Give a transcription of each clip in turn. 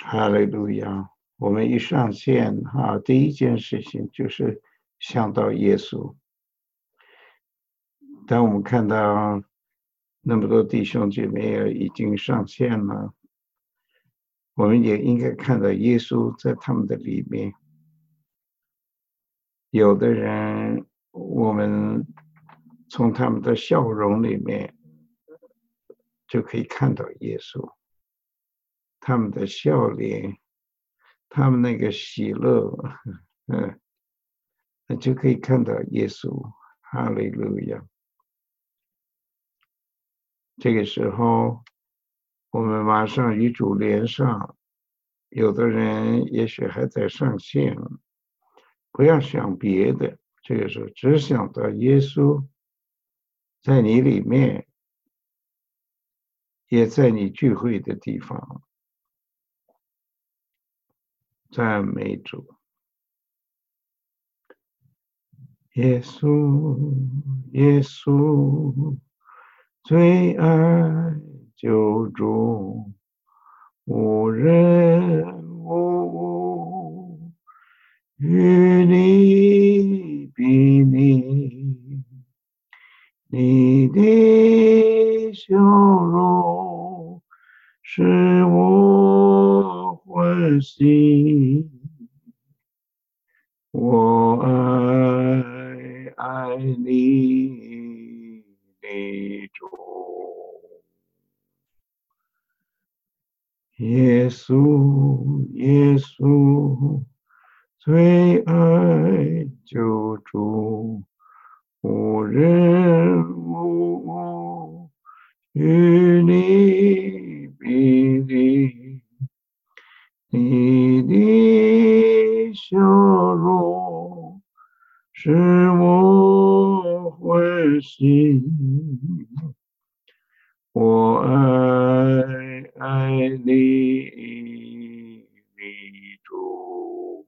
哈利路亚！我们一上线哈，第一件事情就是想到耶稣。当我们看到那么多弟兄姐妹已经上线了，我们也应该看到耶稣在他们的里面。有的人，我们从他们的笑容里面就可以看到耶稣，他们的笑脸，他们那个喜乐，那就可以看到耶稣。哈利路亚！这个时候，我们马上与主连上。有的人也许还在上线，不要想别的，这个时候只想到耶稣在你里面，也在你聚会的地方。赞美主！耶稣，耶稣，最爱救主，无人无物与你比拟，你的笑容使我欢喜，我爱你的主。耶稣，耶稣，最爱救主，无人无物与你比拟，你的笑容使我欢喜，我爱你的主。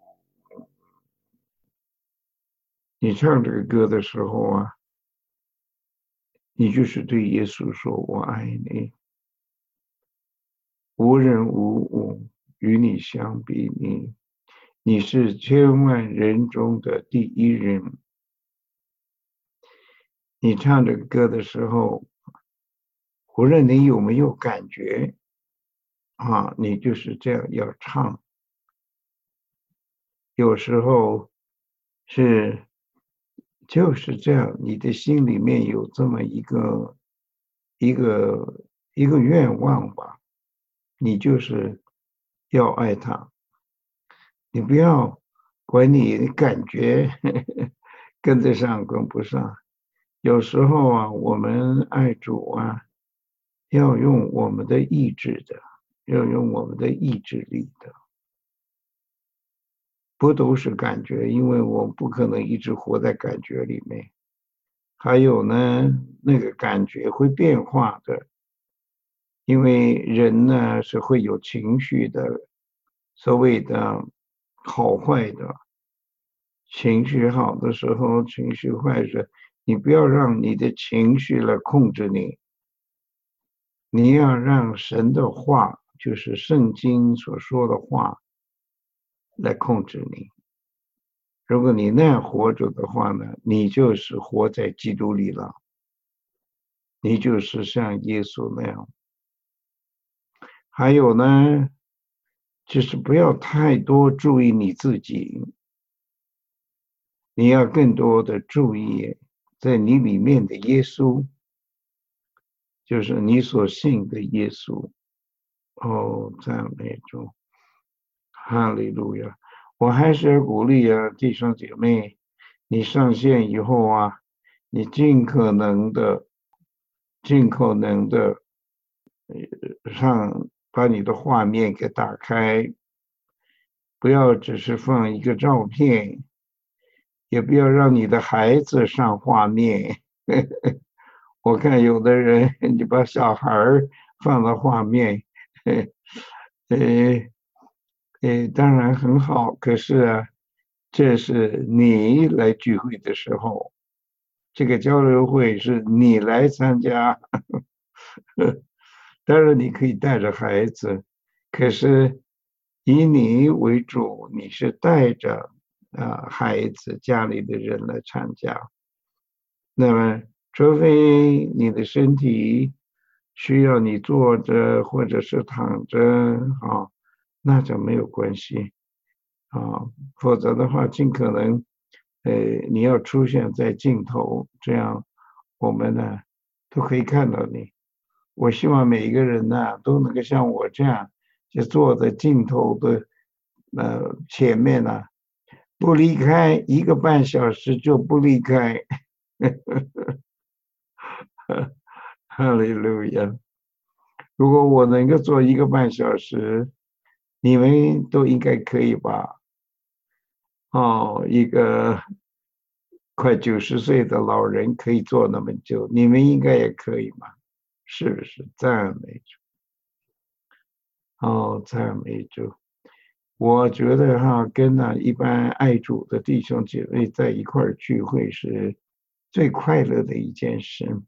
你唱这个歌的时候啊，你就是对耶稣说：“我爱你，无人无物与你相比拟，你是千万人中的第一人。”你唱这个歌的时候，无论你有没有感觉啊，你就是这样要唱。有时候就是这样，你的心里面有这么一个愿望吧，你就是要爱他，你不要管你的感觉跟得上跟不上。有时候啊，我们爱主啊，要用我们的意志的，要用我们的意志力的。不都是感觉，因为我不可能一直活在感觉里面。还有呢，那个感觉会变化的，因为人呢是会有情绪的，所谓的好坏的。情绪好的时候，情绪坏时，你不要让你的情绪来控制你，你要让神的话，就是圣经所说的话，来控制你。如果你那样活着的话呢，你就是活在基督里了，你就是像耶稣那样。还有呢，就是不要太多注意你自己，你要更多的注意在你里面的耶稣，就是你所信的耶稣。哦，赞美主，哈利路亚！我还是要鼓励啊，弟兄姐妹，你上线以后啊，你尽可能的，把你的画面给打开，不要只是放一个照片，也不要让你的孩子上画面。我看有的人，你把小孩儿放到画面，呃，当然很好，可是啊，这是你来聚会的时候，这个交流会是你来参加。当然你可以带着孩子， 可是以你为主，你是带着孩子家里的人来参加，那么除非你的身体需要你坐着或者是躺着那就没有关系否则的话尽可能你要出现在镜头，这样我们呢都可以看到你。我希望每一个人呢都能够像我这样，就坐在镜头的前面呢，不离开1个半小时就不离开。哈利路亚！如果我能够做1个半小时，你们都应该可以吧？一个快90岁的老人可以做那么久，你们应该也可以嘛？是不是？赞美主！赞美主！我觉得跟一般爱主的弟兄姐妹在一块儿聚会是最快乐的一件事。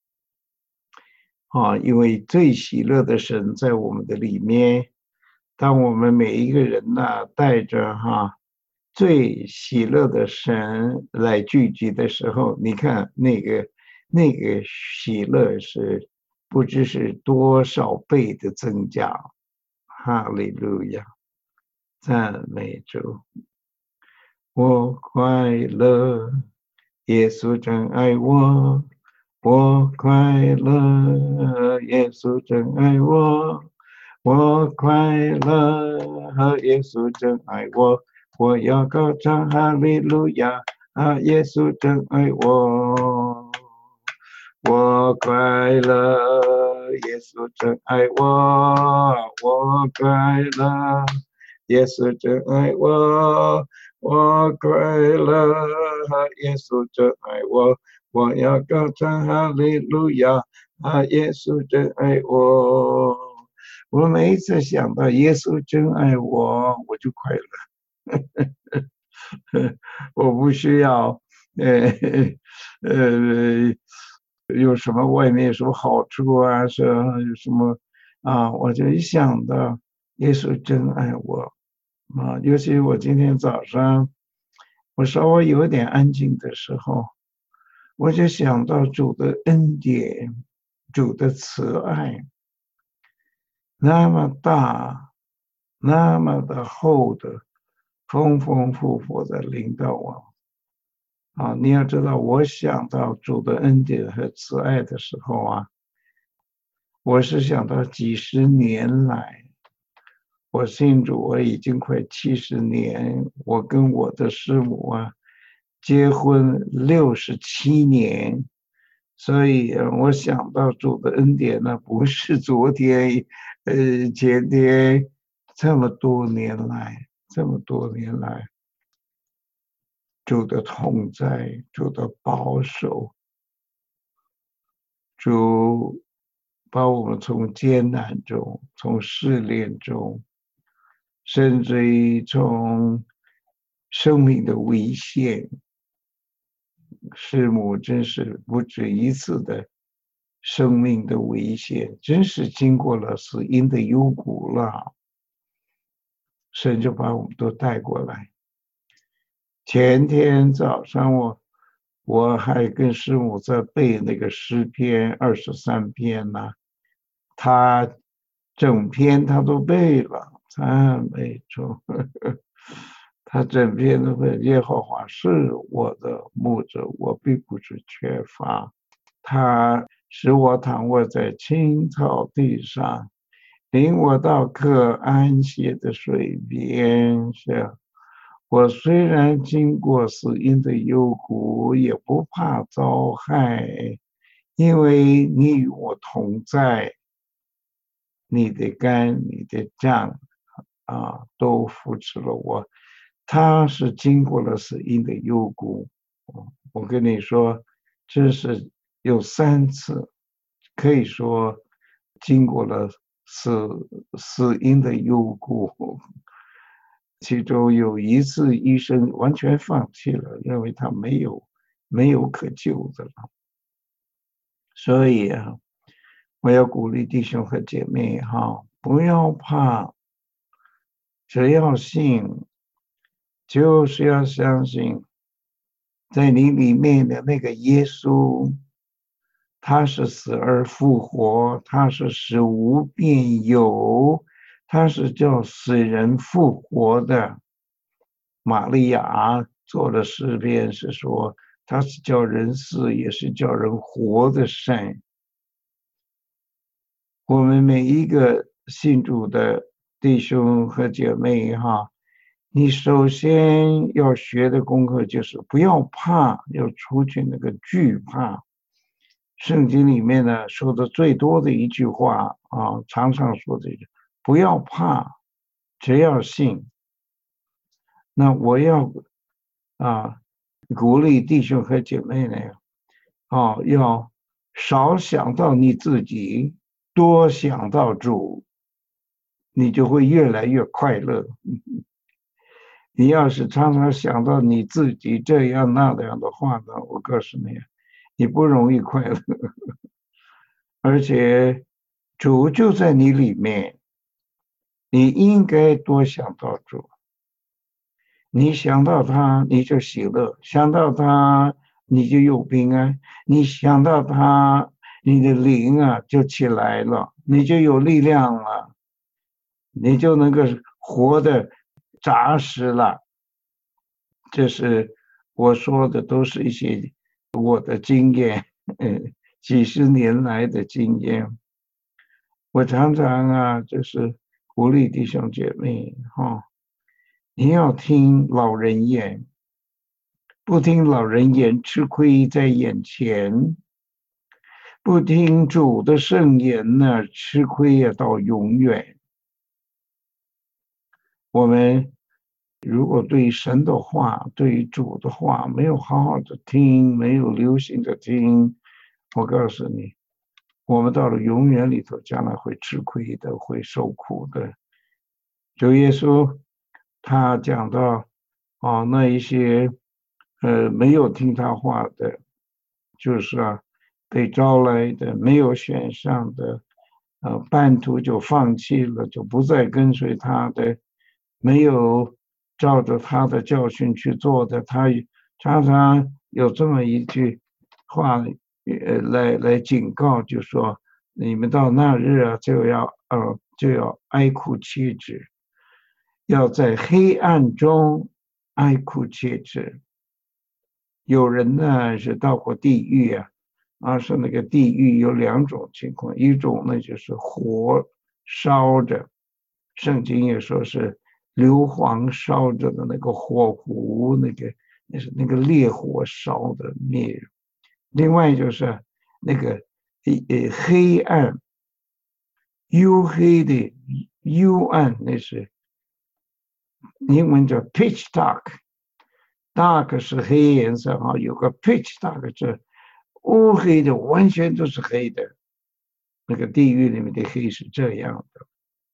因为最喜乐的神在我们的里面，当我们每一个人呢带着最喜乐的神来聚集的时候，你看那个喜乐是不知是多少倍的增加。哈利路亚，赞美主！我快乐，耶稣真爱我。我快乐，耶稣真爱我。我快乐，耶稣真爱我。我要高唱哈利路亚，耶稣真爱我。我快乐，耶稣真爱我。我快乐，耶稣真爱我。我快乐，耶稣真爱我。我要高唱哈利路亚，耶稣真爱我。我每一次想到耶稣真爱我，我就快乐。我不需要呃呃有什么外面有什么好处是有什么我就一想到耶稣真爱我尤其我今天早上我稍微有点安静的时候，我就想到主的恩典，主的慈爱，那么大，那么的厚的，丰丰富富的领导我。你要知道，我想到主的恩典和慈爱的时候我是想到几十年来，我信主我已经快70年，我跟我的师母结婚67年，所以我想到主的恩典呢，不是昨天、前天，这么多年来，主的同在，主的保守，主把我们从艰难中，从试炼中，甚至于从生命的危险，师母真是不止一次的生命的危险，真是经过了死荫的幽谷了，神就把我们都带过来。前天早上我还跟师母在背那个诗篇23篇他整篇他都背了，赞美主。他整篇都背，耶和华是我的牧者，我并不是缺乏。他使我躺卧在青草地上，领我到可安歇的水边上。我虽然经过死荫的幽谷，也不怕遭害，因为你与我同在，你的竿、你的杖都扶持了我。他是经过了死荫的幽谷，我跟你说，这是有3次，可以说经过了死荫的幽谷。其中有一次医生完全放弃了，认为他没有可救的了。所以我要鼓励弟兄和姐妹不要怕只要信，就是要相信，在你里面的那个耶稣，他是死而复活，他是使无变有，他是叫死人复活的。玛利亚做的诗篇是说，他是叫人死，也是叫人活的神。我们每一个信主的弟兄和姐妹哈，你首先要学的功课就是不要怕，要除去那个惧怕。圣经里面呢说的最多的一句话啊，常常说的不要怕，只要信。那我要鼓励弟兄和姐妹呢，要少想到你自己，多想到主，你就会越来越快乐。你要是常常想到你自己这样那样的话呢，我告诉你，你不容易快乐。而且主就在你里面，你应该多想到主。你想到他，你就喜乐；想到他，你就有平安；你想到他，你的灵就起来了，你就有力量了，你就能够活得扎实了。这是我说的，都是一些我的经验，几十年来的经验。我常常就是鼓励弟兄姐妹你要听老人言，不听老人言，吃亏在眼前；不听主的圣言呢，吃亏到永远。我们如果对神的话，对主的话没有好好的听，没有留心的听，我告诉你，我们到了永远里头，将来会吃亏的，会受苦的。主耶稣他讲到那一些没有听他话的，就是被招来的，没有选上的，半途就放弃了，就不再跟随他的，没有照着他的教训去做的，他常常有这么一句话，来警告，就说你们到那日就要哀哭切齿，要在黑暗中哀哭切齿。有人呢是到过地狱是那个地狱有两种情况，一种呢就是火烧着，圣经也说是硫磺烧着的那个火湖，那是那个烈火烧的灭。另外就是那个黑暗，黝黑的幽暗，那是英文叫 pitch dark。dark 是黑颜色有个 pitch dark 是乌黑的，完全都是黑的。那个地狱里面的黑是这样的。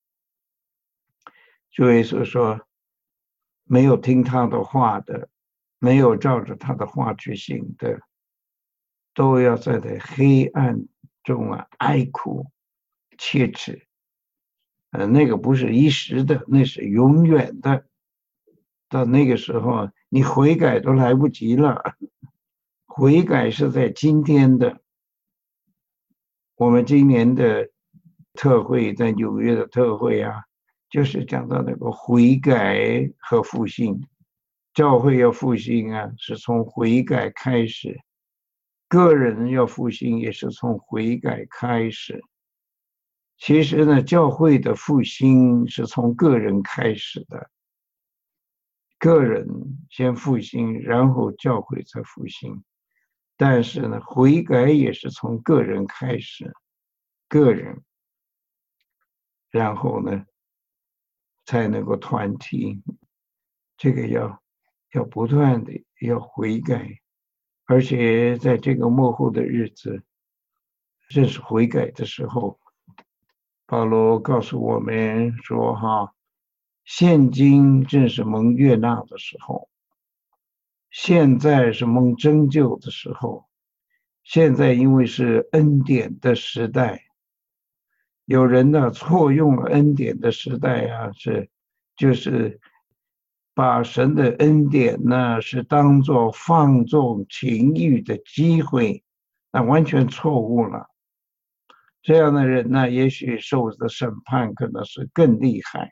主耶稣说，没有听他的话的，没有照着他的话去行的，都要在黑暗中哀哭切齿。那个不是一时的，那是永远的。到那个时候，你悔改都来不及了。悔改是在今天的。我们今年的特会，在纽约的特会就是讲到那个悔改和复兴。教会要复兴是从悔改开始，个人要复兴也是从悔改开始。其实呢，教会的复兴是从个人开始的，个人先复兴，然后教会才复兴。但是呢，悔改也是从个人开始，个人，然后呢，才能够团体。这个要不断的要悔改，而且在这个末后的日子，正是悔改的时候。保罗告诉我们说现今正是蒙悦纳的时候，现在是蒙拯救的时候。现在因为是恩典的时代，有人错用了恩典的时代是就是把神的恩典呢是当作放纵情欲的机会，那完全错误了。这样的人呢，也许受的审判可能是更厉害。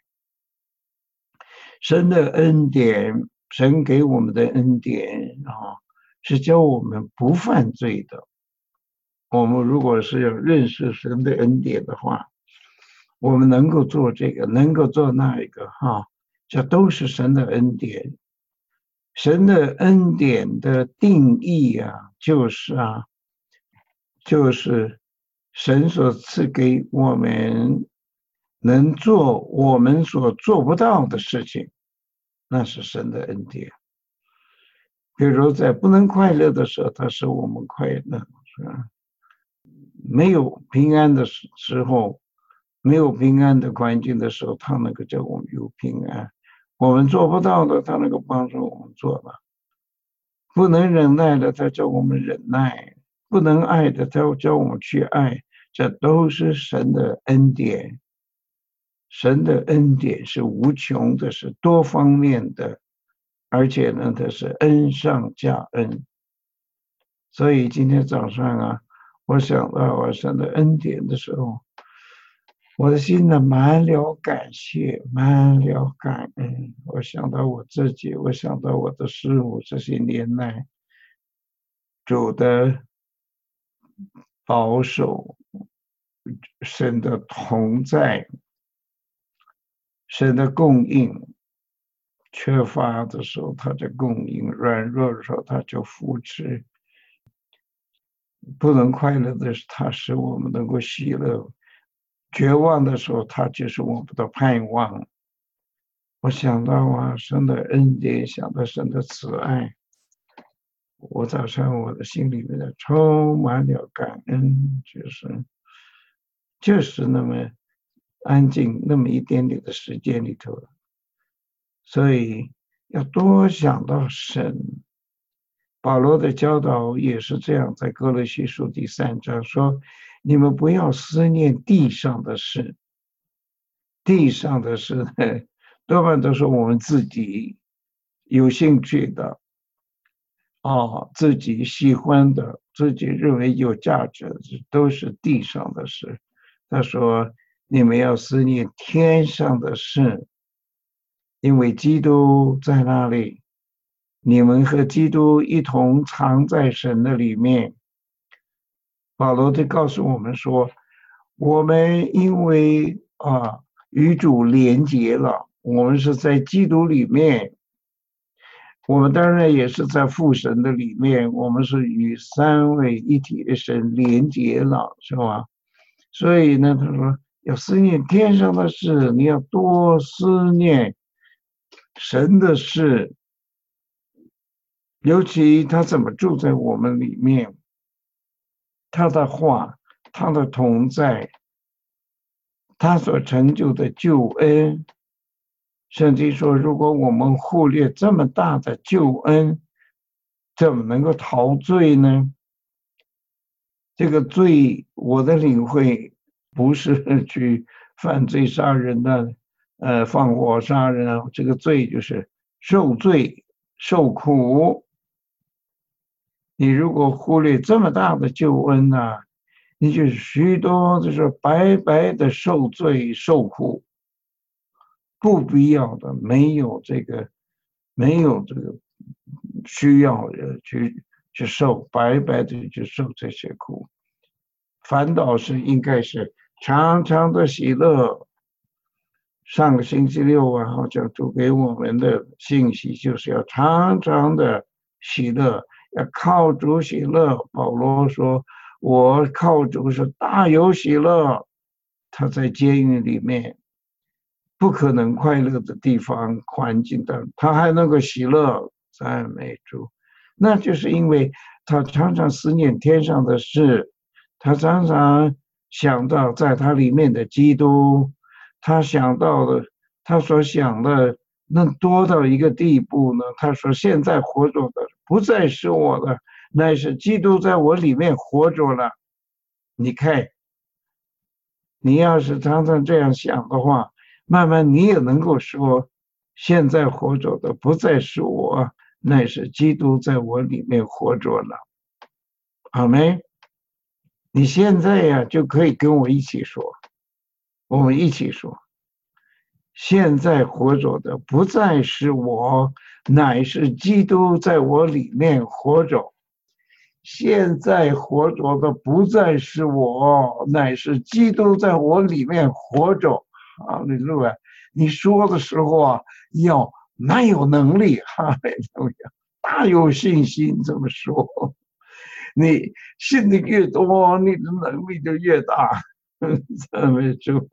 神的恩典，神给我们的恩典是教我们不犯罪的。我们如果是要认识神的恩典的话，我们能够做这个，能够做那一个这都是神的恩典。神的恩典的定义就是神所赐给我们能做我们所做不到的事情，那是神的恩典。比如在不能快乐的时候，他使我们快乐，是吧？没有平安的时候，没有平安的环境的时候，他能够叫我们有平安。我们做不到的，他能够帮助我们做了。不能忍耐的，他叫我们忍耐；不能爱的，他叫我们去爱。这都是神的恩典。神的恩典是无穷的，是多方面的，而且呢，它是恩上加恩。所以今天早上我想到神的恩典的时候，我的心呢满了感谢，满了感恩。我想到我自己，我想到我的师父，这些年来主的保守，神的同在，神的供应。缺乏的时候他就供应，软弱的时候他就扶持，不能快乐的时候他使我们能够喜乐，绝望的时候他就是我们的盼望。我想到神的恩典，想到神的慈爱，我早上我的心里面充满了感恩，就是那么安静，那么一点点的时间里头。所以要多想到神。保罗的教导也是这样，在哥罗西书第3章说：你们不要思念地上的事。地上的事呢，多半都是我们自己有兴趣的自己喜欢的，自己认为有价值的，都是地上的事。他说你们要思念天上的事，因为基督在那里，你们和基督一同藏在神的里面。保罗就告诉我们说，我们因为与主连结了，我们是在基督里面，我们当然也是在父神的里面，我们是与三位一体的神连结了，是吧？所以呢，他说要思念天上的事，你要多思念神的事，尤其他怎么住在我们里面，他的话，他的同在，他所成就的救恩。圣经说，如果我们忽略这么大的救恩，怎么能够逃罪呢？这个罪，我的领会不是去犯罪杀人的，放火杀人这个罪就是受罪受苦。你如果忽略这么大的救恩你就许多就是白白的受罪受苦，不必要的，没有这个需要去受，白白的去受这些苦。反倒是应该是常常的喜乐。上个星期六好像主给我们的信息就是要常常的喜乐，要靠主喜乐。保罗说我靠主是大有喜乐。他在监狱里面不可能快乐的地方环境的，他还能够喜乐，赞美主。那就是因为他常常思念天上的事，他常常想到在他里面的基督，他想到的，他所想的能多到一个地步呢？他说现在活着的不再是我了，乃是基督在我里面活着了。你看，你要是常常这样想的话，慢慢你也能够说现在活着的不再是我，乃是基督在我里面活着了。阿们。你现在呀，就可以跟我一起说，我们一起说，现在活着的不再是我，乃是基督在我里面活着。现在活着的不再是我，乃是基督在我里面活着。哈利路亚！你说的时候啊，要蛮有能力，哈利路亚，大有信心这么说。你信的越多，你的能力就越大。赞美主！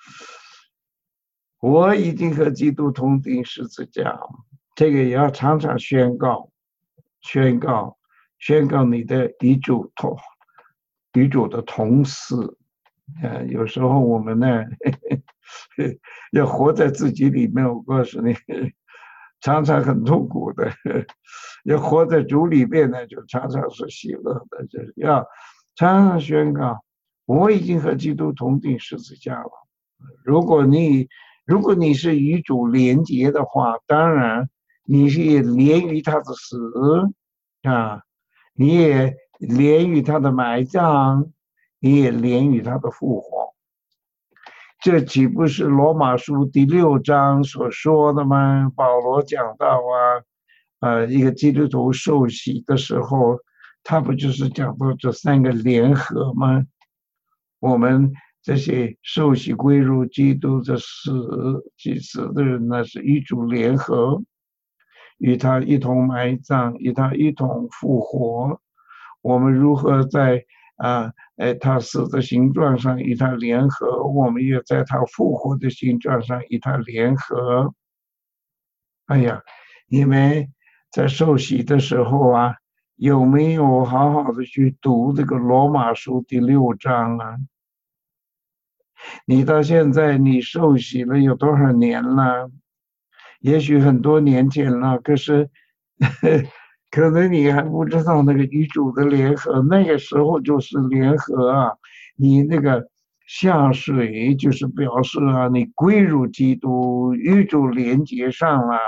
我已经和基督同钉十字架，这个也要常常宣告，宣告你的与主的同死。有时候我们呢，要活在自己里面，我告诉你，常常很痛苦的。要活在主里面呢，就常常是喜乐的，就是要常常宣告，我已经和基督同钉十字架了。如果你是与主连结的话，当然你是也连于他的死啊，你也连于他的埋葬，你也连于他的复活。这岂不是罗马书第6章所说的吗？保罗讲到一个基督徒受洗的时候，他不就是讲到这3个联合吗？我们这些受洗归入基督的祭司的人呢，是与主联合，与他一同埋葬，与他一同复活。我们如何在他死的形状上与他联合，我们也在他复活的形状上与他联合。哎呀，你们在受洗的时候啊，有没有好好的去读这个罗马书第6章啊？你到现在你受洗了有多少年了？也许很多年前了，可是可能你还不知道那个与主的联合，那个时候就是联合啊。你那个下水就是表示你归入基督，与主连接上了。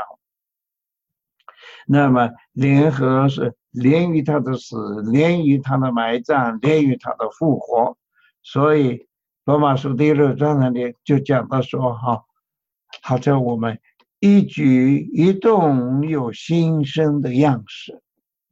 那么联合是连于他的死，连于他的埋葬，连于他的复活。所以罗马书第6章那里就讲到说，好像我们一举一动有新生的样式，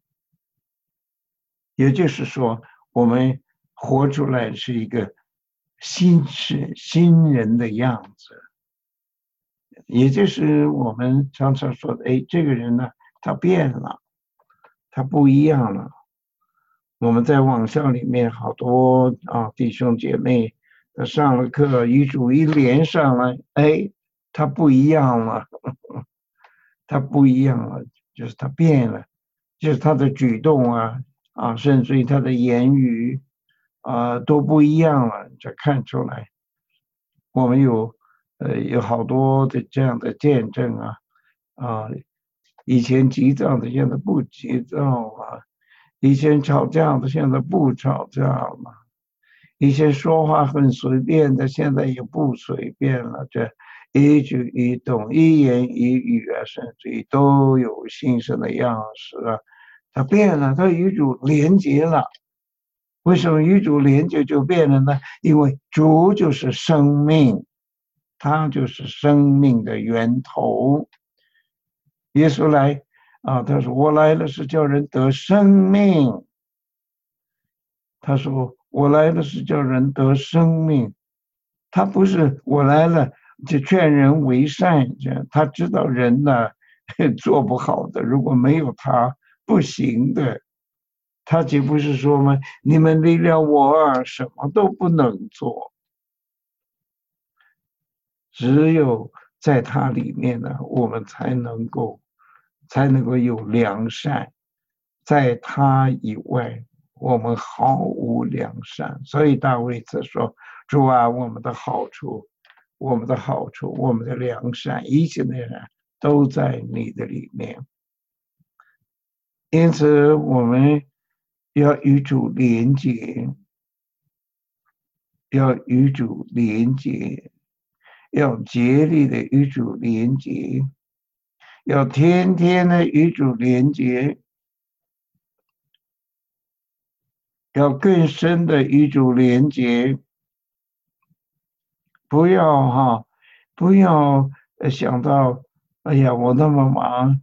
也就是说，我们活出来是一个新人的样子，也就是我们常常说的，这个人呢，他变了，他不一样了。我们在网校里面好多弟兄姐妹，他上了课，与主一连上了，他不一样了，他不一样了，就是他变了，就是他的举动甚至于他的言语都不一样了，就看出来。我们有好多的这样的见证以前急躁的现在不急躁了，以前吵架的现在不吵架了，以前说话很随便的现在也不随便了，这一举一动一言一语甚至于都有新生的样式他变了，他与主连结了。为什么与主连结就变了呢？因为主就是生命，他就是生命的源头。耶稣来他说我来了是叫人得生命。他说我来了是叫人得生命。他不是我来了就劝人为善，他知道人呢做不好的，如果没有他不行的。他岂不是说吗？你们离了我什么都不能做，只有在他里面呢，我们才能够有良善，在他以外我们毫无良善。所以大卫才说，主啊，我们的好处，我们的良善，一切的人都在你的里面。因此我们要与主连结，要与主连结，要竭力的与主连结。 要天天的与主连结，要更深的与主连结，不要想到，哎呀，我那么忙，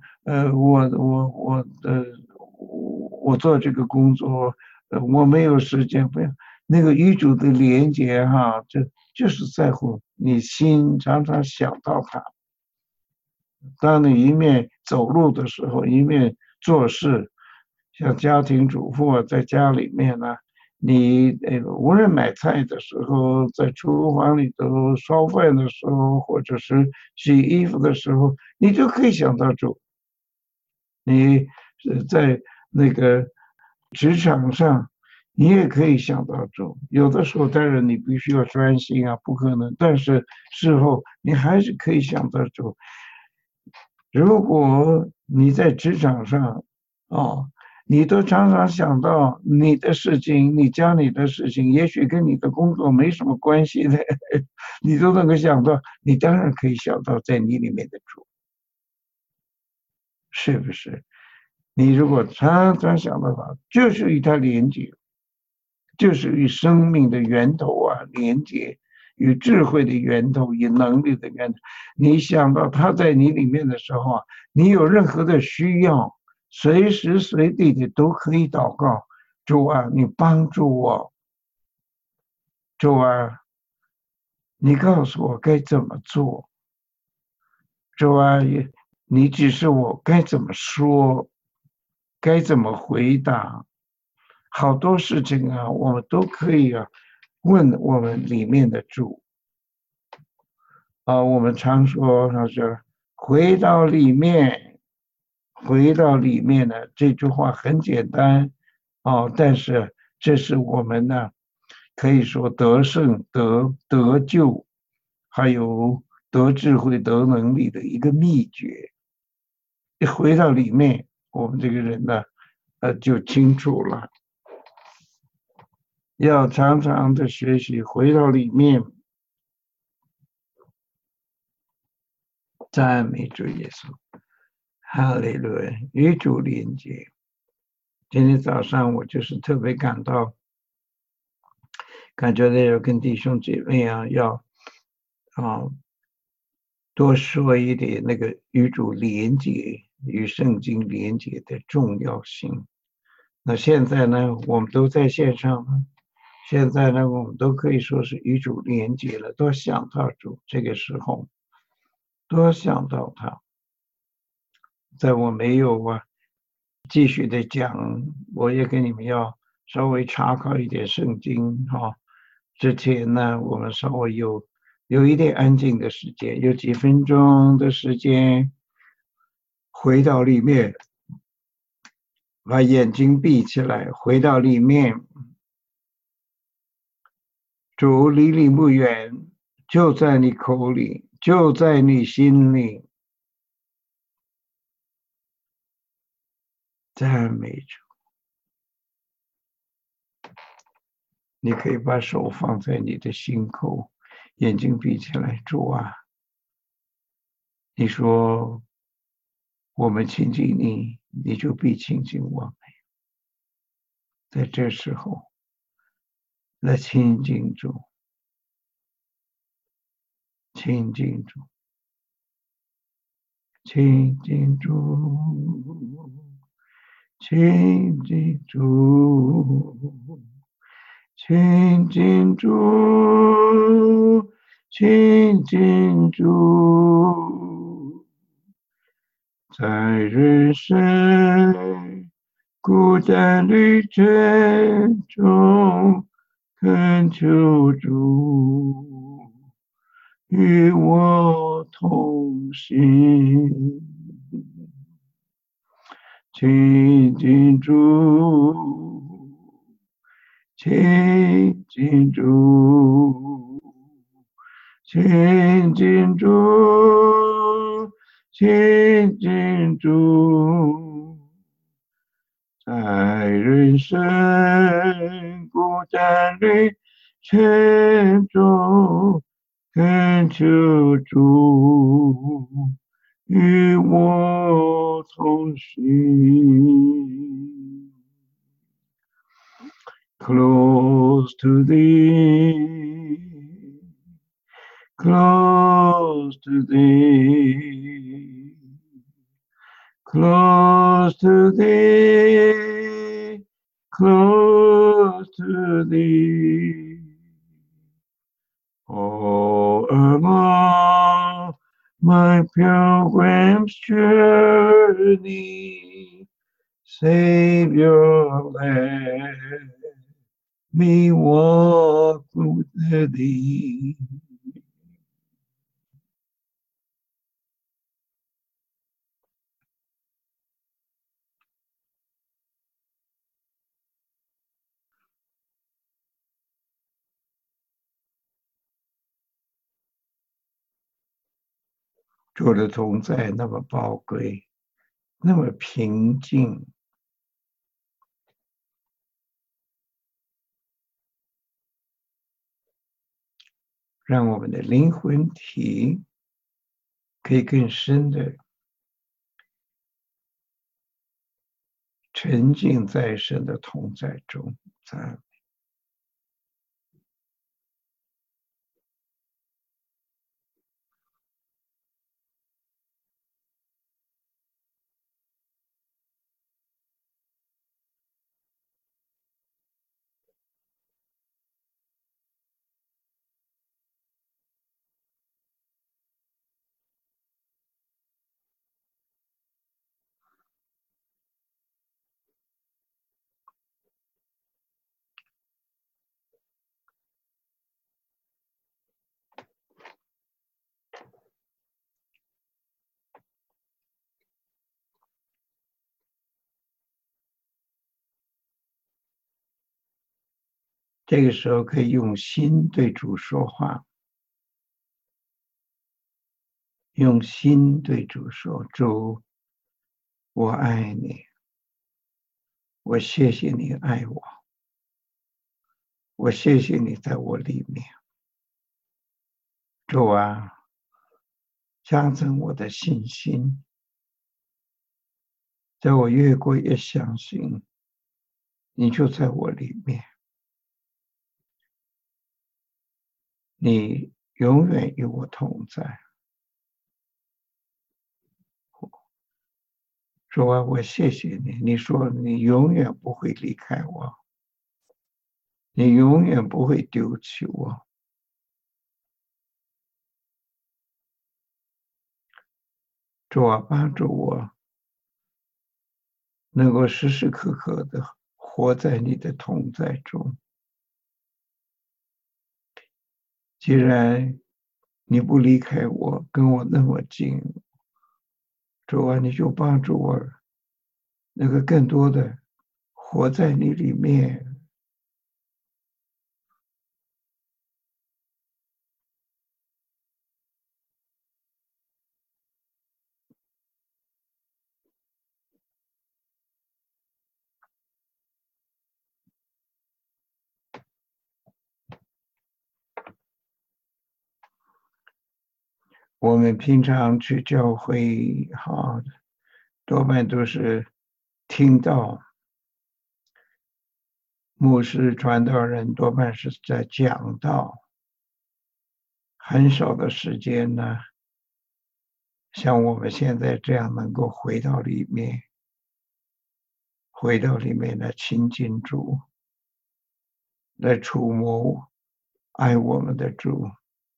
我做这个工作，我没有时间，不要那个与主的连接就是在乎你心常常想到他。当你一面走路的时候，一面做事，像家庭主妇在家里面呢，你无论买菜的时候，在厨房里头烧饭的时候，或者是洗衣服的时候，你就可以想到主。你在那个职场上，你也可以想到主。有的时候，当然你必须要专心啊，不可能。但是事后你还是可以想到主。如果你在职场上，哦，你都常常想到你的事情，你家里的事情，也许跟你的工作没什么关系的，你都能够想到，你当然可以想到在你里面的主，是不是？你如果常常想到它，就是与它连接，就是与生命的源头连接，与智慧的源头，与能力的源头。你想到它在你里面的时候你有任何的需要，随时随地的都可以祷告。主啊，你帮助我。主啊，你告诉我该怎么做。主啊，你指示我该怎么说，该怎么回答。好多事情我们都可以问我们里面的主我们常说是回到里面，回到里面呢，这句话很简单但是这是我们呢可以说得胜、得救，还有得智慧、得能力的一个秘诀。一回到里面，我们这个人呢就清楚了。要常常的学习回到里面，赞美主耶稣，哈利路亚，与主连接。今天早上我就是特别感觉到要跟弟兄姐妹要多说一点那个与主连接、与圣经连接的重要性。那现在呢，我们都在线上了。现在呢，我们都可以说是与主连接了，多想到主。这个时候，多想到他。在我没有继续的讲，我也跟你们要稍微查考一点圣经之前呢，我们稍微有一点安静的时间，有几分钟的时间，回到里面，把眼睛闭起来，回到里面。主离你不远，就在你口里，就在你心里。赞美主。你可以把手放在你的心口，眼睛闭起来。主啊，你说我们亲近你，你就必亲近我们。在这时候来亲近主，亲近主，亲近主，亲近主，亲近主，亲近主。在人生孤单旅程中，恳求主与我同行。亲近主，亲近主，亲近主，亲近主。在人生孤单旅程中，恳求主与我同行。Close to thee, close to thee, close to thee, close to thee. All along my pilgrim's journey, Savior, let me walk with thee. 主的同在那么宝贵，那么平静，让我们的灵魂体可以更深的沉浸在神的同在中。在这个时候可以用心对主说话，用心对主说：主，我爱你，我谢谢你爱我，我谢谢你在我里面。主啊，加增我的信心，在我越过越相信，你就在我里面，你永远与我同在。主啊，我谢谢你，你说你永远不会离开我，你永远不会丢弃我。主啊，帮助我能够时时刻刻的活在你的同在中。既然你不离开我，跟我那么近，主啊，你就帮助我能够更多的活在你里面。我们平常去教会，哈，多半都是听到牧师、传道人多半是在讲道，很少的时间呢，像我们现在这样能够回到里面，回到里面来亲近主，来触摸爱我们的主，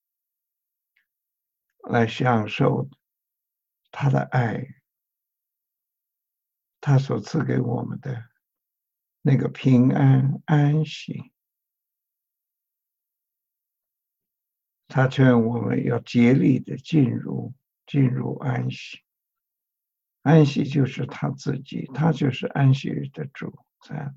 来享受他的爱，他所赐给我们的那个平安安息。他劝我们要竭力的进入安息，安息就是他自己，他就是安息日的主宰。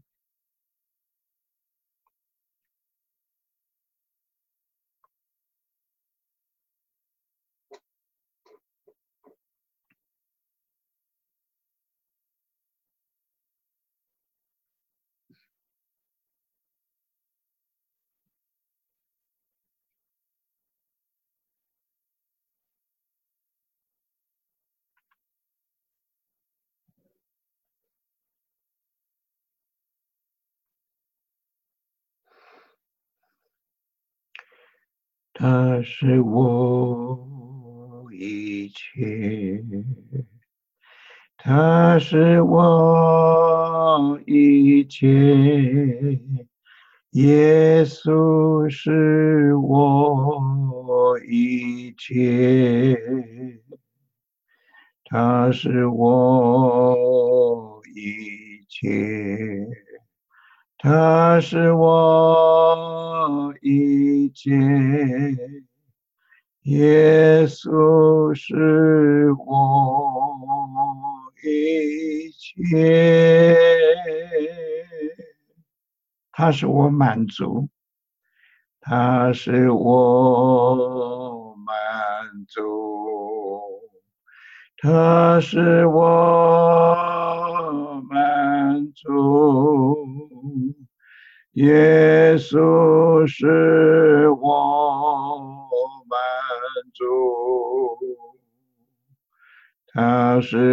他是我一切，他是我一切，耶稣是我一切，他是我一切，他是我一切。耶稣是我一切，他使我满足，他使我满足，他使我满足。耶稣使我满足，他使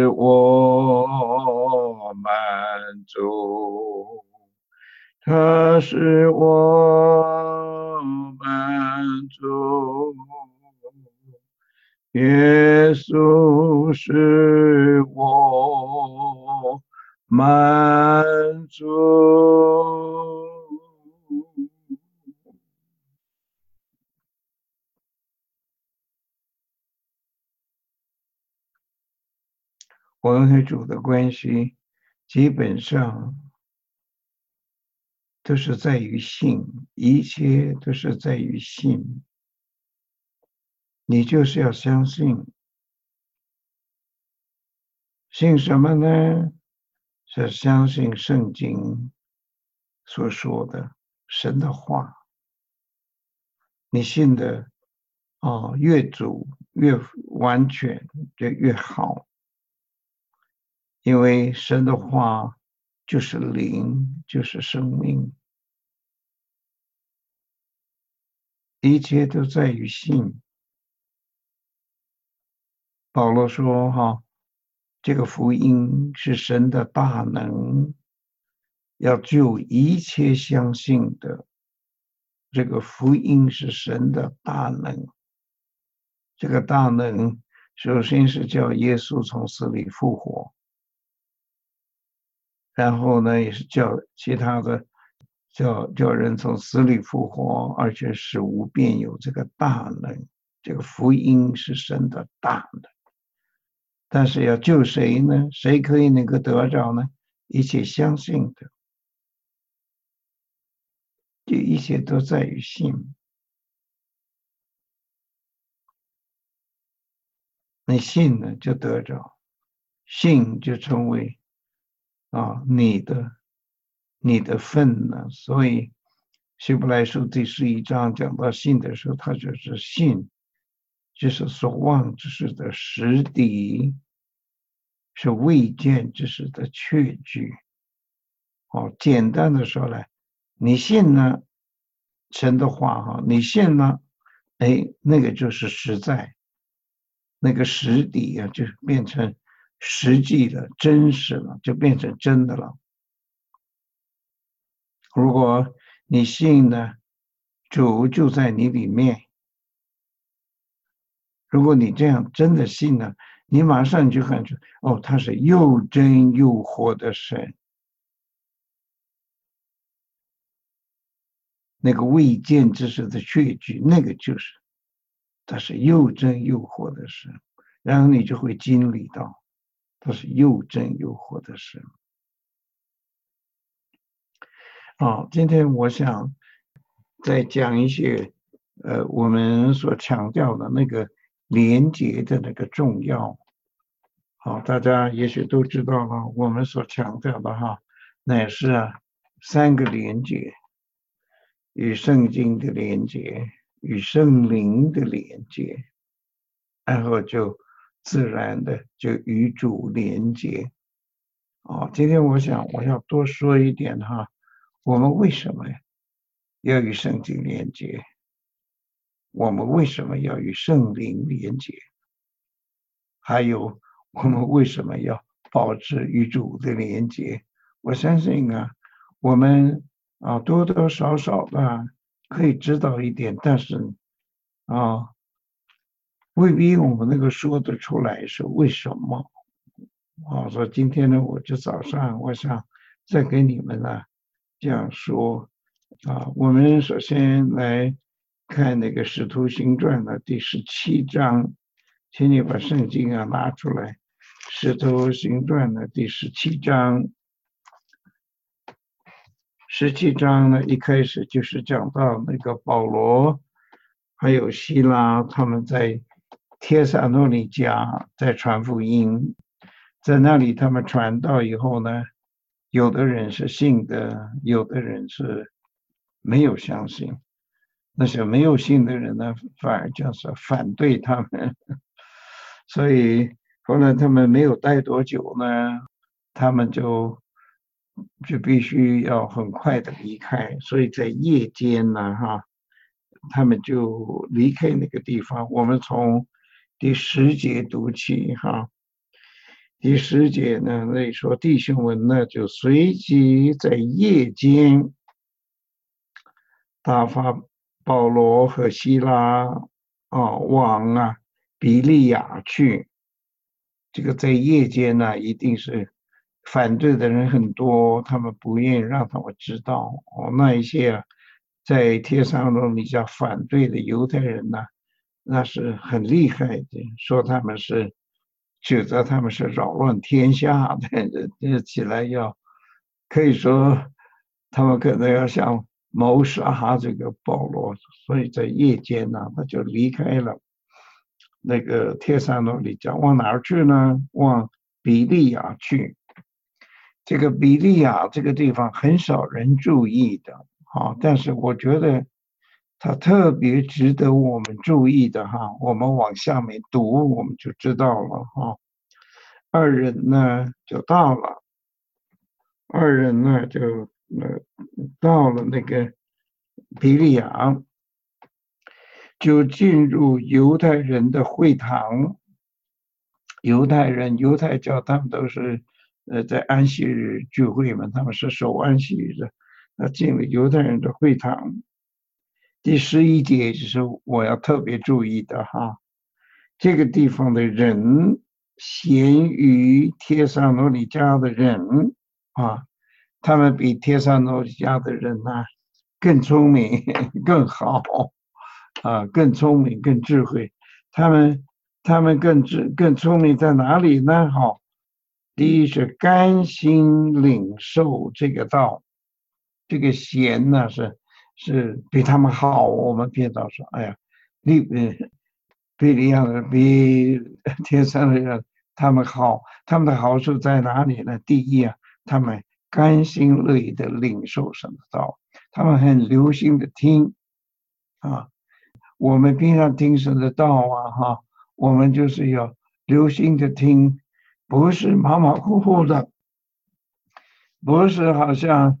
我满足，他使我满足。耶稣使我满足。我跟主的关系基本上都是在于信，一切都是在于信。你就是要相信，信什么呢？是相信圣经所说的神的话。你信的越足越完全就越好，因为神的话就是灵，就是生命，一切都在于信。保罗说这个福音是神的大能，要救一切相信的。这个福音是神的大能，这个大能首先是叫耶稣从死里复活，然后呢也是叫其他的叫人从死里复活，而且使无变有这个大能。这个福音是神的大能，但是要救谁呢？谁可以能够得着呢？一切相信的，这一切都在于信。你信了就得着，信就成为你的份了。所以希伯来书第11章讲到信的时候，他就是信，就是所望之事的实底，是未见之事的确据。简单的说来，你信了神的话你信了，那个就是实在，那个实底就变成实际的真实了，就变成真的了。如果你信呢，主就在你里面。如果你这样真的信呢，你马上就看出他是又真又活的神。那个未见之事的确据，那个就是他是又真又活的神，然后你就会经历到他是又真又活的神。今天我想再讲一些我们所强调的那个连结的那个重要。大家也许都知道了，我们所强调的乃是3个连结：与圣经的连结，与圣灵的连结，然后就自然的就与主连结。今天我想我要多说一点我们为什么要与圣经连结？我们为什么要与圣灵连结？还有我们为什么要保持与主的连结？我相信我们多多少少的可以知道一点，但是啊，未必我们能够说得出来是为什么啊。说今天呢，我就早上我想再给你们呢这样说啊。我们首先来看那个《使徒行传》的第17章，请你把圣经拿出来，《使徒行传》的第17章。17章呢，一开始就是讲到那个保罗还有希拉他们在帖撒罗尼迦在传福音，在那里他们传道以后呢，有的人是信的，有的人是没有相信。那些没有信的人呢，反而就是反对他们。所以后来他们没有待多久呢，他们就必须要很快的离开，所以在夜间呢，他们就离开那个地方。我们从第10节读起，第10节呢，那里说弟兄们呢，就随即在夜间打发保罗和希拉往比利亚去。这个在夜间呢，一定是反对的人很多，他们不愿意让他们知道那一些在帖撒罗尼迦反对的犹太人呢，那是很厉害的，说他们是指责他们是扰乱天下的，起来可以说他们可能要想谋杀这个保罗，所以在夜间呢，他就离开了那个帖撒罗尼迦，往哪儿去呢？往比利亚去。这个比利亚这个地方很少人注意的但是我觉得它特别值得我们注意的我们往下面读，我们就知道了二人呢就到了，二人呢就到了那个比利亚，就进入犹太人的会堂。犹太教他们都是在安息日聚会嘛，他们是守安息日的。进了犹太人的会堂。第11节就是我要特别注意的这个地方的人咸于帖撒罗尼迦的人他们比帖撒罗尼迦的人更聪明更好更聪明更智慧。他们更聪明在哪里呢？第一是甘心领受这个道，这个贤呢是比他们好。我们别到说，哎呀，比利亚的比天上的人他们好，他们的好处在哪里呢？第一他们甘心乐意的领受神的道，他们很留心的听我们平常听神的道我们就是要留心的听，不是马马虎虎的，不是好像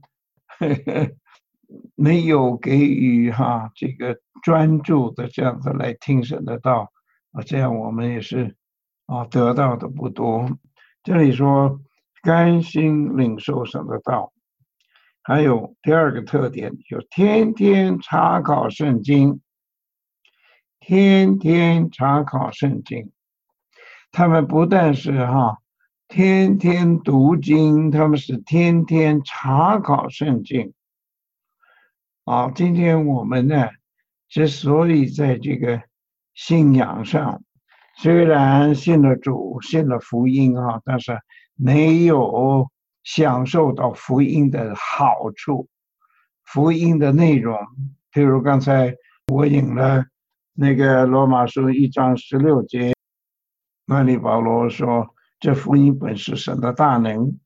没有给予这个专注的这样子来听神的道这样我们也是得到的不多。这里说甘心领受神的道，还有第二个特点，就天天查考圣经。天天查考圣经，他们不但是天天读经，他们是天天查考圣经今天我们呢，之所以在这个信仰上，虽然信了主，信了福音但是没有享受到福音的好处，福音的内容。譬如刚才我引了那个罗马书1章16节，那里保罗说这福音本是神的大能。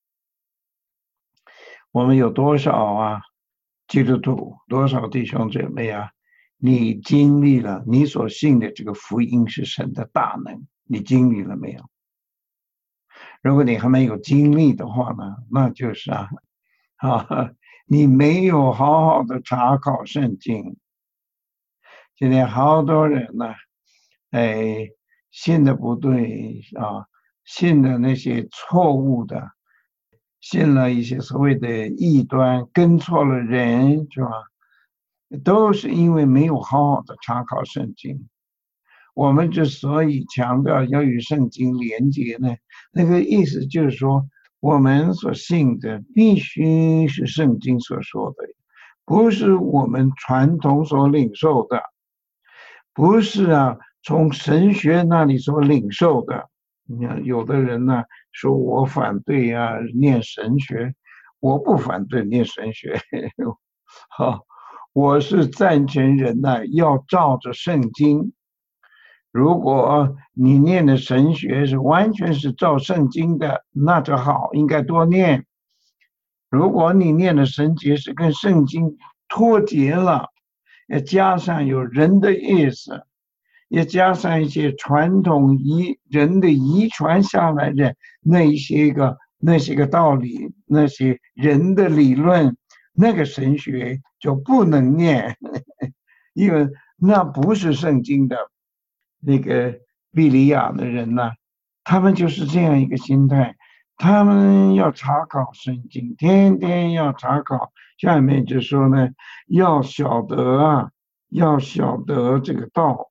我们有多少基督徒，多少弟兄姐妹你经历了你所信的这个福音是神的大能，你经历了没有？如果你还没有经历的话呢，那就是你没有好好的查考圣经。今天好多人呢信的不对信的那些错误的，信了一些所谓的异端，跟错了人是吧？ 都是因为没有好好的查考圣经。我们之所以强调要与圣经连接呢，那个意思就是说，我们所信的必须是圣经所说的，不是我们传统所领受的，不是从神学那里所领受的。你看，有的人呢说我反对念神学，我不反对念神学，好，我是赞成人要照着圣经。如果你念的神学是完全是照圣经的，那就好，应该多念。如果你念的神学是跟圣经脱节了，也加上有人的意思，也加上一些传统人的遗传下来的那些个道理，那些人的理论，那个神学就不能念，因为那不是圣经的。那个比利亚的人呢，他们就是这样一个心态，他们要查考圣经，天天要查考。下面就说呢，要晓得这个道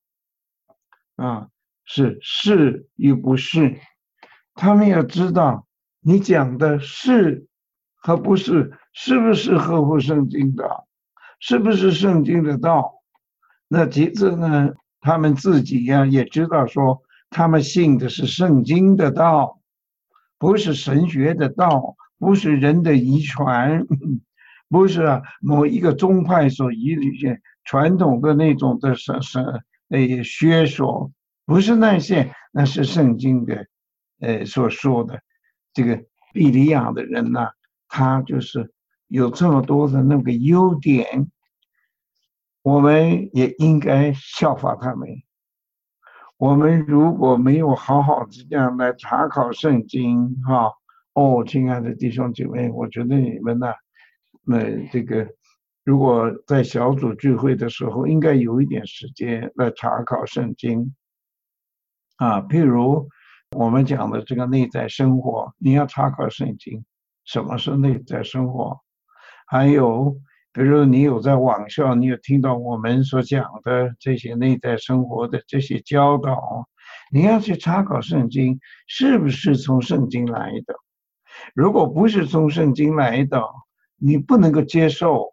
是与不是，他们要知道你讲的是和不是，是不是合乎圣经的，是不是圣经的道。那其次呢，他们自己也知道说，他们信的是圣经的道，不是神学的道，不是人的遗传，不是某一个宗派所遗留传统的那种的学说，不是那些，那是圣经的所说的。这个比利亚的人呢，他就是有这么多的那个优点，我们也应该效法他们。我们如果没有好好的这样来查考圣经亲爱的弟兄姐妹，我觉得你们这个如果在小组聚会的时候，应该有一点时间来查考圣经譬如我们讲的这个内在生活，你要查考圣经，什么是内在生活？还有比如你有在网上，你有听到我们所讲的这些内在生活的这些教导，你要去查考圣经，是不是从圣经来的？如果不是从圣经来的，你不能够接受。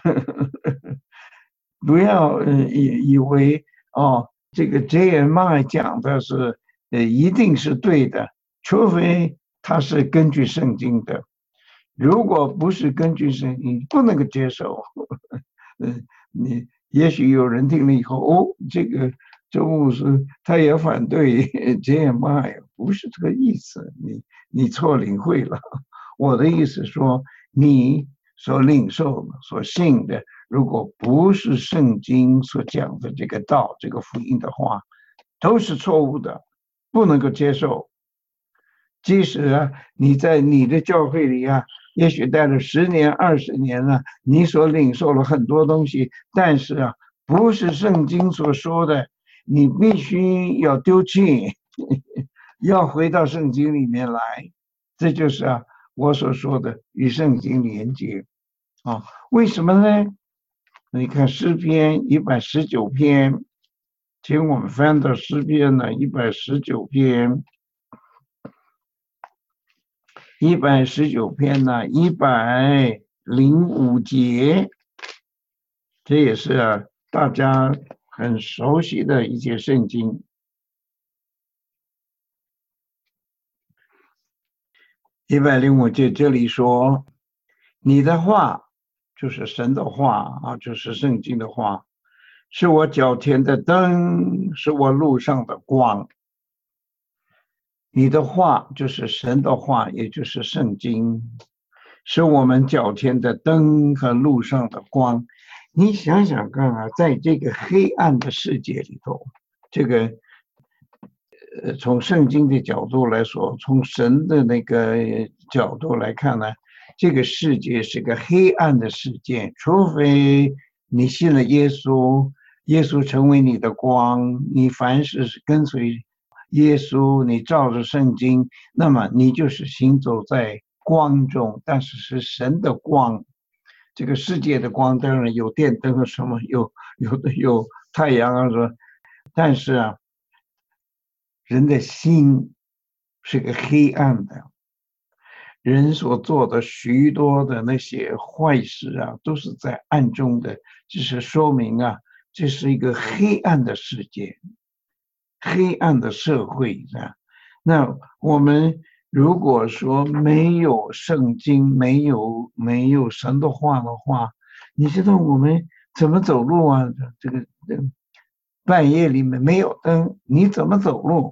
不要以为这个 JMI 讲的是一定是对的，除非他是根据圣经的。如果不是根据圣经，不能够接受。你也许有人听了以后，这个周牧师他也反对 JMI， 不是这个意思，你错领会了。我的意思说，你所领受的、所信的，如果不是圣经所讲的这个道、这个福音的话，都是错误的，不能够接受。即使你在你的教会里也许待了10年、20年了，你所领受了很多东西，但是不是圣经所说的，你必须要丢弃，要回到圣经里面来。这就是我所说的与圣经连接为什么呢？你看诗篇119篇，请我们翻到诗篇119篇。119篇105节，这也是大家很熟悉的一节圣经。105节这里说，你的话就是神的话就是圣经的话，是我脚前的灯，是我路上的光。你的话就是神的话，也就是圣经，是我们脚前的灯和路上的光。你想想看在这个黑暗的世界里头，这个从圣经的角度来说，从神的那个角度来看呢，这个世界是个黑暗的世界，除非你信了耶稣，耶稣成为你的光，你凡事跟随耶稣，你照着圣经，那么你就是行走在光中，但是是神的光。 这个世界的光当然有电灯和什么，有太阳啊什么，但是啊，人的心是个黑暗的，人所做的许多的那些坏事啊，都是在暗中的，就是说明啊，这是一个黑暗的世界，黑暗的社会啊。那我们如果说没有圣经，没有神的话的话，你知道我们怎么走路啊？这个半夜里面没有灯，你怎么走路？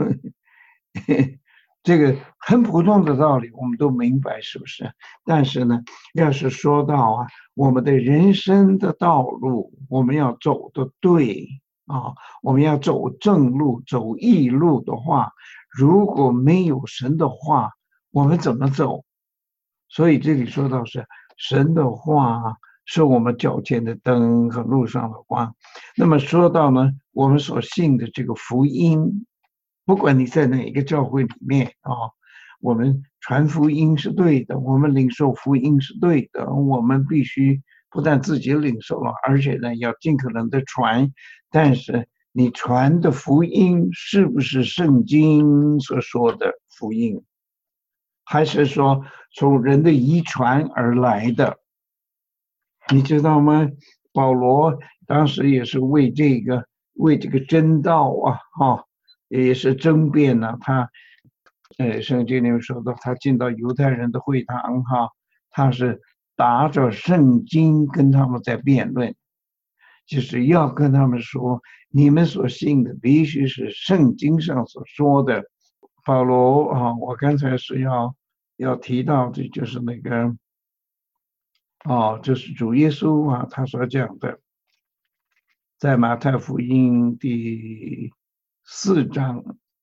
这个很普通的道理，我们都明白，是不是？但是呢，要是说到啊，我们的人生的道路，我们要走的对啊，我们要走正路、走义路的话，如果没有神的话，我们怎么走？所以这里说到是神的话是我们脚前的灯和路上的光。那么说到呢，我们所信的这个福音。不管你在哪一个教会里面啊，我们传福音是对的，我们领受福音是对的，我们必须不但自己领受了，而且呢要尽可能的传。但是你传的福音是不是圣经所说的福音，还是说从人的遗传而来的？你知道吗？保罗当时也是为这个真道也是争辩呢。他圣经里面说到，他进到犹太人的会堂他是打着圣经跟他们在辩论，就是要跟他们说，你们所信的必须是圣经上所说的。保罗我刚才是要提到的就是那个这是主耶稣他所讲的，在马太福音第4章，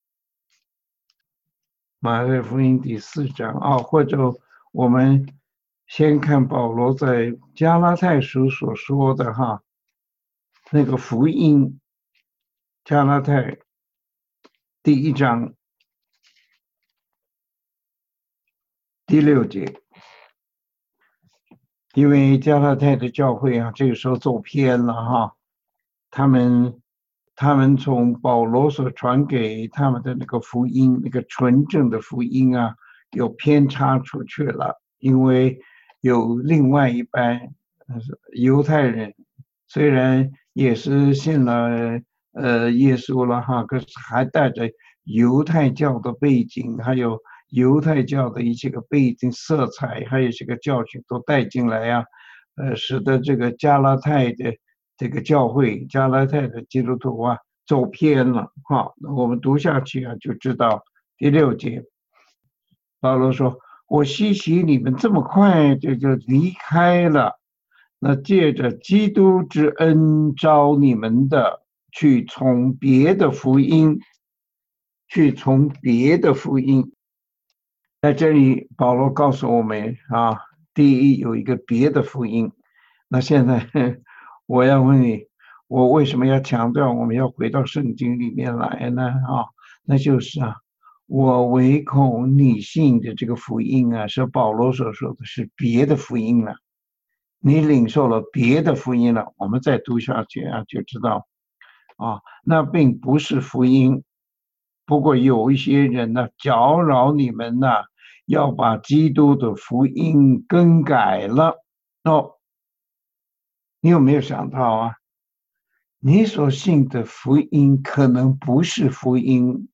马太福音第4章或者我们先看保罗在加拉太书所说的那个福音，加拉太第1章第6节。因为加拉太的教会这个时候走偏了他们从保罗所传给他们的那个福音，那个纯正的福音有偏差出去了。因为有另外一班犹太人，虽然也是信了耶稣了可是还带着犹太教的背景，还有犹太教的一些个背景色彩，还有一些个教训都带进来使得这个加拉太的这个教会，加拉太的基督徒走偏了那我们读下去就知道第6节，保罗说：“我希奇你们这么快就离开了那借着基督之恩召你们的，去从别的福音。”在这里保罗告诉我们第一有一个别的福音。那现在我要问你，我为什么要强调我们要回到圣经里面来呢那就是我唯恐你信的这个福音是保罗所说的是别的福音了，你领受了别的福音了。我们再读下去就知道那并不是福音。不过有一些人搅扰你们要把基督的福音更改了你有没有想到你所信的福音可能不是福音，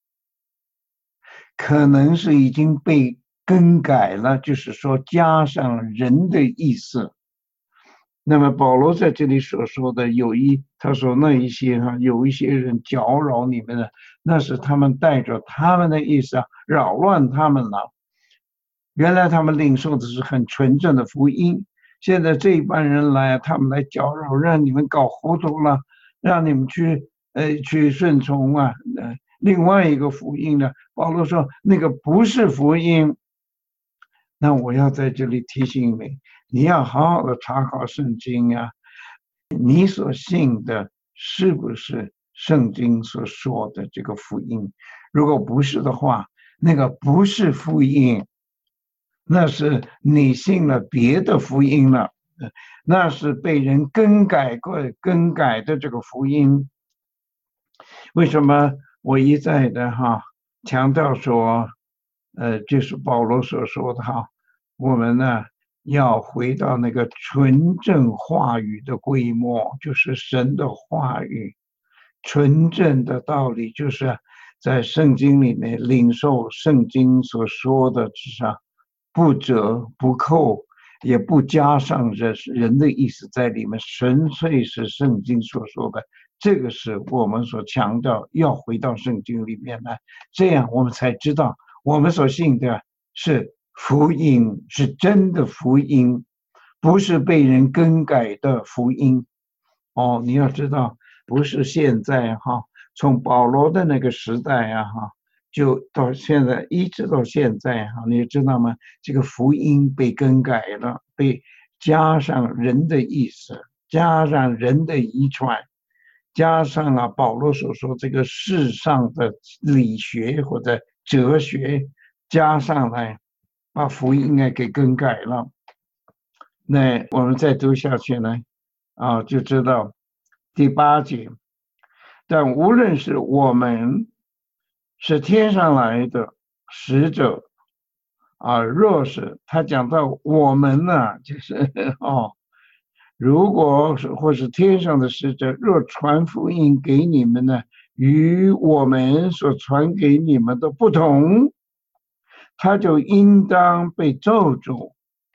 可能是已经被更改了，就是说加上人的意思。那么保罗在这里所说的他说那一些有一些人搅扰你们的，那是他们带着他们的意思扰乱他们了。原来他们领受的是很纯正的福音，现在这一帮人来他们来搅扰，让你们搞糊涂了，让你们去顺从另外一个福音呢。保罗说那个不是福音。那我要在这里提醒你，你要好好的查考圣经你所信的是不是圣经所说的这个福音？如果不是的话，那个不是福音，那是你信了别的福音了那是被人更改的这个福音。为什么我一再的强调说，就是保罗所说的我们呢要回到那个纯正话语的规模，就是神的话语，纯正的道理，就是在圣经里面领受圣经所说的，至少不折不扣，也不加上人的意思在里面，纯粹是圣经所说的。这个是我们所强调要回到圣经里面来，这样我们才知道我们所信的是福音，是真的福音，不是被人更改的福音。你要知道，不是现在从保罗的那个时代就到现在一直到现在你知道吗？这个福音被更改了，被加上人的意思，加上人的遗传，加上保罗所说这个世上的理学或者哲学加上来，把福音给更改了。那我们再读下去呢就知道第8节，但无论是我们是天上来的使者若是他讲到我们呢，就是如果是或是天上的使者若传福音给你们呢，与我们所传给你们的不同，他就应当被咒诅。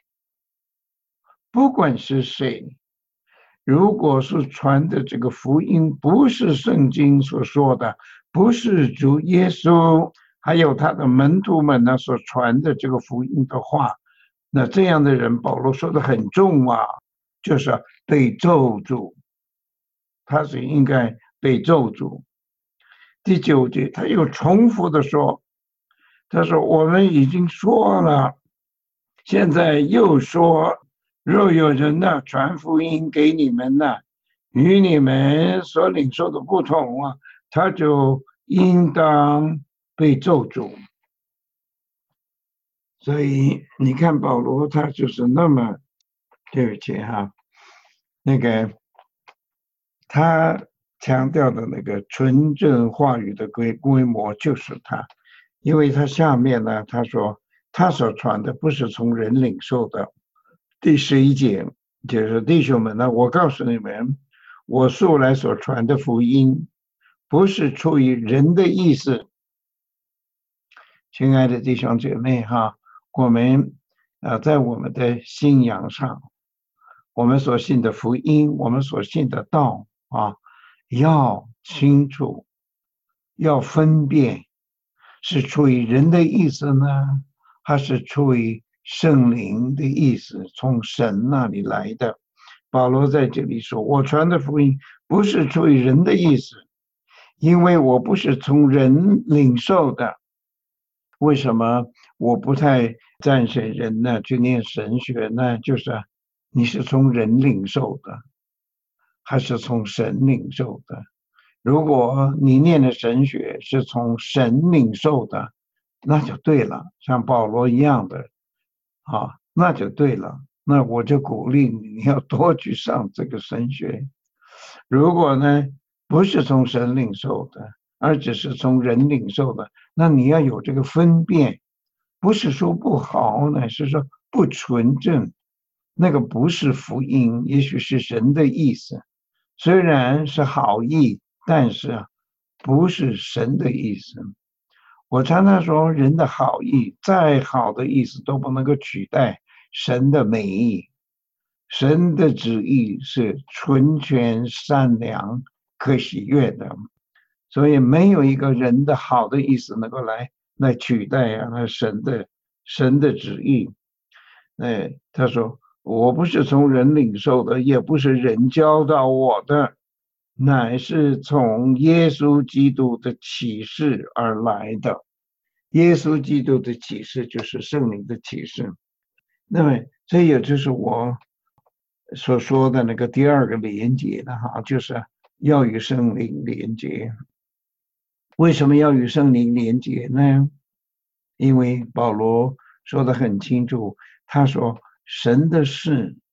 不管是谁，如果是传的这个福音不是圣经所说的，不是主耶稣还有他的门徒们呢所传的这个福音的话，那这样的人保罗说的很重就是被咒诅，他是应该被咒诅。第9节他又重复的说，他说我们已经说了，现在又说，若有人传福音给你们与你们所领受的不同他就应当被咒诅。所以你看保罗他就是那么对不起那个他强调的那个纯正话语的规模就是他，因为他下面呢他说他所传的不是从人领受的。第11节就是弟兄们我告诉你们，我素来所传的福音不是出于人的意思。亲爱的弟兄姐妹我们在我们的信仰上，我们所信的福音，我们所信的道要清楚，要分辨是出于人的意思呢，还是出于圣灵的意思，从神那里来的。保罗在这里说，我传的福音不是出于人的意思，因为我不是从人领受的。为什么我不太赞成人去念神学呢？就是你是从人领受的，还是从神领受的？如果你念的神学是从神领受的，那就对了，像保罗一样的那就对了。那我就鼓励你要多去上这个神学。如果呢不是从神领受的，而只是从人领受的，那你要有这个分辨，不是说不好呢，是说不纯正，那个不是福音，也许是神的意思，虽然是好意，但是不是神的意思。我常常说，人的好意再好的意思都不能够取代神的美意。神的旨意是纯全善良可喜悦的，所以没有一个人的好的意思能够来取代神的旨意。他说我不是从人领受的，也不是人教导我的，乃是从耶稣基督的启示而来的。耶稣基督的启示就是圣灵的启示。那么这也就是我所说的那个第2个连结的就是要与圣灵连结。为什么要与圣灵连结呢？因为保罗说得很清楚，他说神的事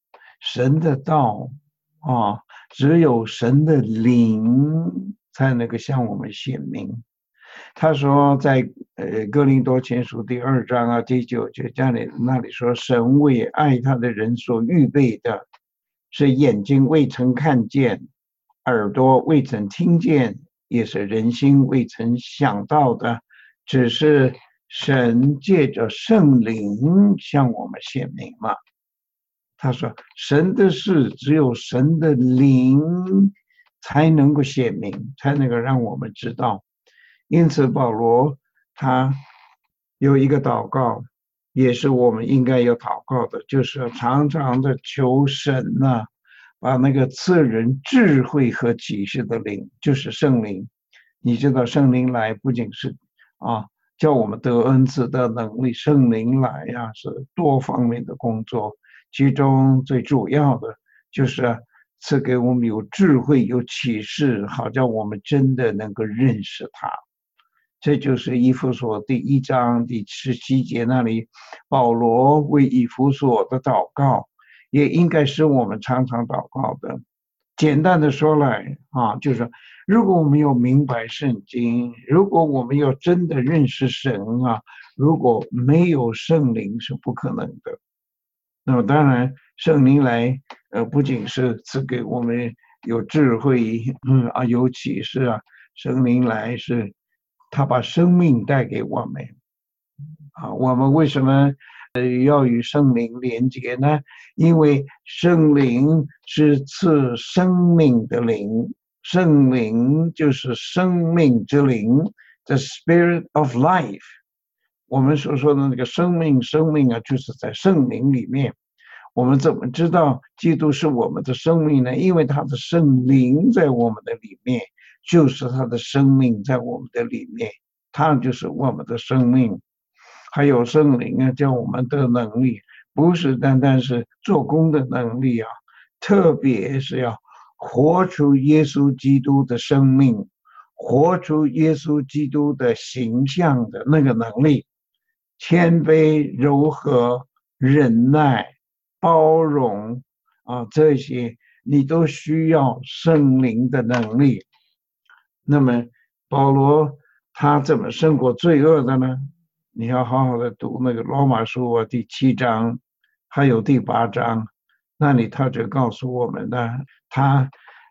神的道啊，只有神的灵才能够向我们显明。他说在哥林多前书第2章啊第9节那里说，神为爱他的人所预备的，是眼睛未曾看见，耳朵未曾听见，也是人心未曾想到的，只是神借着圣灵向我们显明了。他说神的事只有神的灵才能够显明，才能够让我们知道。因此保罗他有一个祷告，也是我们应该有祷告的，就是常常的求神啊，把那个赐人智慧和启示的灵，就是圣灵。你知道圣灵来不仅是叫我们得恩赐的能力，圣灵来是多方面的工作，其中最主要的就是赐给我们有智慧有启示，好叫我们真的能够认识他。这就是以弗所第1章第17节那里保罗为以弗所的祷告，也应该是我们常常祷告的。简单的说来就是如果我们要明白圣经，如果我们要真的认识神如果没有圣灵是不可能的。那么当然圣灵来不仅是赐给我们有智慧有启示圣灵来是他把生命带给我们我们为什么要与圣灵连接呢？因为圣灵是赐生命的灵，圣灵就是生命之灵 ，the spirit of life。我们所说的那个生命就是在圣灵里面。我们怎么知道基督是我们的生命呢？因为他的圣灵在我们的里面，就是他的生命在我们的里面，他就是我们的生命。还有圣灵叫我们的能力，不是单单是做工的能力特别是要活出耶稣基督的生命，活出耶稣基督的形象的那个能力，谦卑、柔和、忍耐、包容这些你都需要圣灵的能力。那么保罗他怎么胜过罪恶的呢？你要好好的读那个罗马书第7章还有第8章，那里他就告诉我们呢，他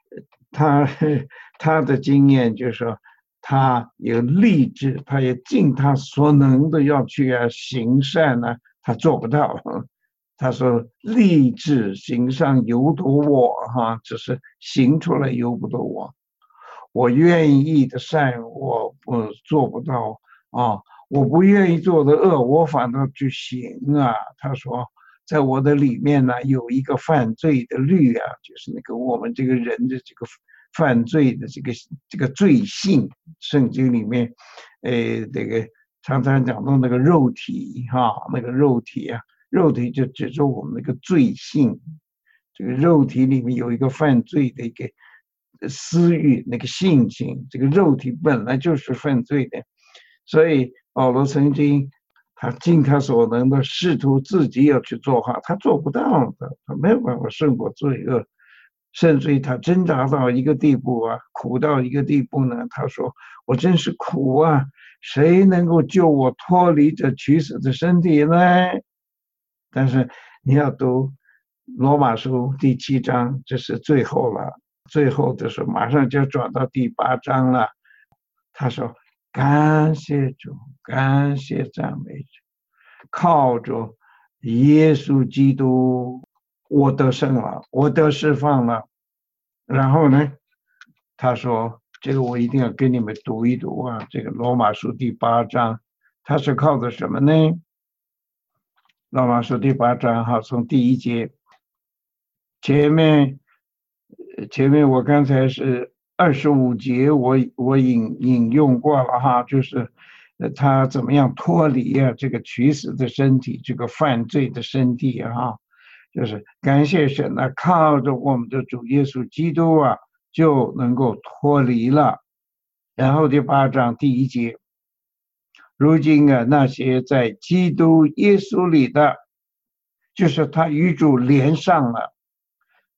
的经验就是说他有立志，他也尽他所能的要去行善他做不到。他说立志行善由得我只是行出来由不得我，我愿意的善我做不到我不愿意做的恶我反倒去行他说在我的里面有一个犯罪的律就是那个我们这个人的这个犯罪的这个罪性，圣经里面这个常常讲到那个肉体那个肉体肉体就指着我们那个罪性，这个肉体里面有一个犯罪的一个私欲，那个性情，这个肉体本来就是犯罪的。所以保罗曾经他尽他所能的试图自己要去做好，他做不到的，他没有办法胜过罪恶，甚至于他挣扎到一个地步苦到一个地步呢，他说我真是苦谁能够救我脱离这取死的身体呢？但是你要读罗马书第7章，这是最后了，最后的时候马上就转到第8章了。他说感谢主，感谢赞美主，靠着耶稣基督我得胜了，我得释放了。然后呢他说这个我一定要跟你们读一读这个罗马书第8章他是靠着什么呢？罗马书第8章从第1节，前面我刚才是25节我引用过了就是他怎么样脱离这个取死的身体，这个犯罪的身体就是感谢神靠着我们的主耶稣基督就能够脱离了。然后第8章第1节，如今那些在基督耶稣里的，就是他与主连上了，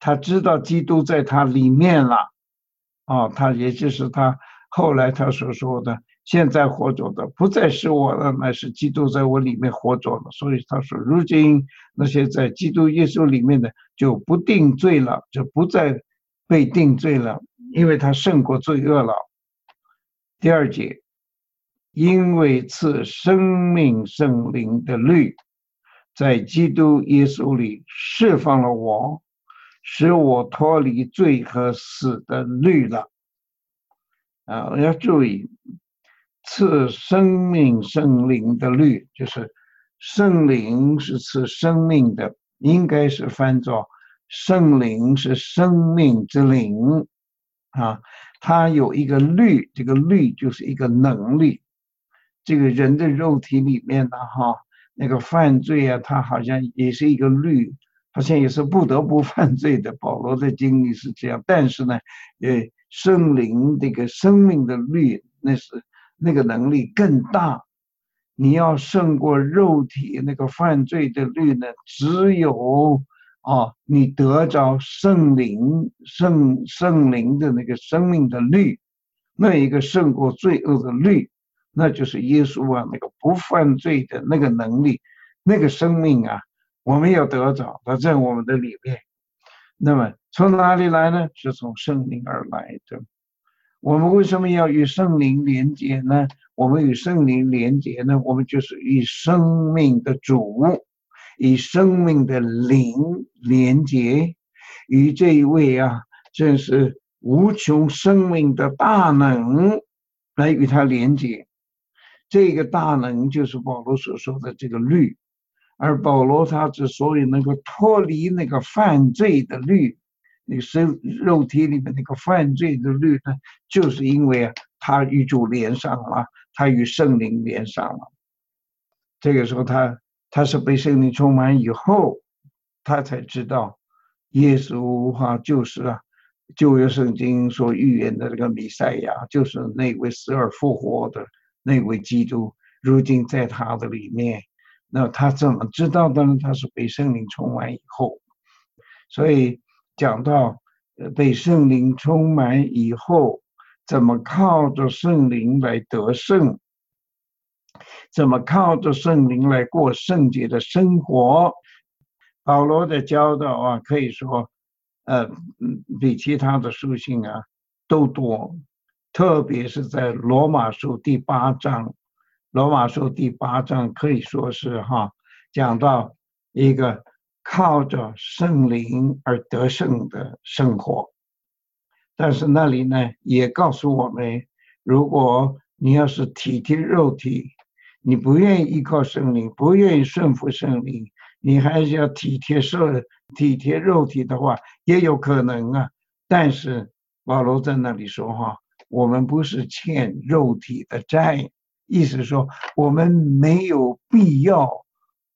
他知道基督在他里面了，他也就是他后来他所说的，现在活着的不再是我了，乃是基督在我里面活着了。所以他说，如今那些在基督耶稣里面的就不定罪了，就不再被定罪了，因为他胜过罪恶了。第二节，因为赐生命圣灵的律，在基督耶稣里释放了我，使我脱离罪和死的律了。要注意，赐生命圣灵的律，就是圣灵是赐生命的，应该是翻作圣灵是生命之灵它有一个律，这个律就是一个能力。这个人的肉体里面呢，那个犯罪啊，它好像也是一个律，好像也是不得不犯罪的。保罗的经历是这样，但是呢，圣灵这个生命的律，那个能力更大。你要胜过肉体那个犯罪的律呢，只有你得着圣灵的那个生命的律，那一个胜过罪恶的律，那就是耶稣那个不犯罪的那个能力，那个生命我们要得着，它在我们的里面。那么从哪里来呢？是从圣灵而来的。我们为什么要与圣灵连接呢？我们与圣灵连接呢，我们就是与生命的主，以生命的灵连接，与这一位真是无穷生命的大能来与他连接。这个大能就是保罗所说的这个律，而保罗他之所以能够脱离那个犯罪的律，那个肉体里面那个犯罪的律呢，就是因为他与主连上了，他与圣灵连上了。这个时候他是被圣灵充满以后，他才知道耶稣就是旧约圣经所预言的这个弥赛亚，就是那位死而复活的那位基督，如今在他的里面。那他怎么知道的呢？他是被圣灵充满以后。所以讲到被圣灵充满以后，怎么靠着圣灵来得胜，怎么靠着圣灵来过圣洁的生活。保罗的教导可以说比其他的书信都多，特别是在罗马书第8章。罗马书第8章可以说是讲到一个靠着圣灵而得胜的生活。但是那里呢也告诉我们，如果你要是体贴肉体，你不愿意依靠圣灵，不愿意顺服圣灵，你还是要体贴肉体的话，也有可能但是保罗在那里说我们不是欠肉体的债，意思说我们没有必要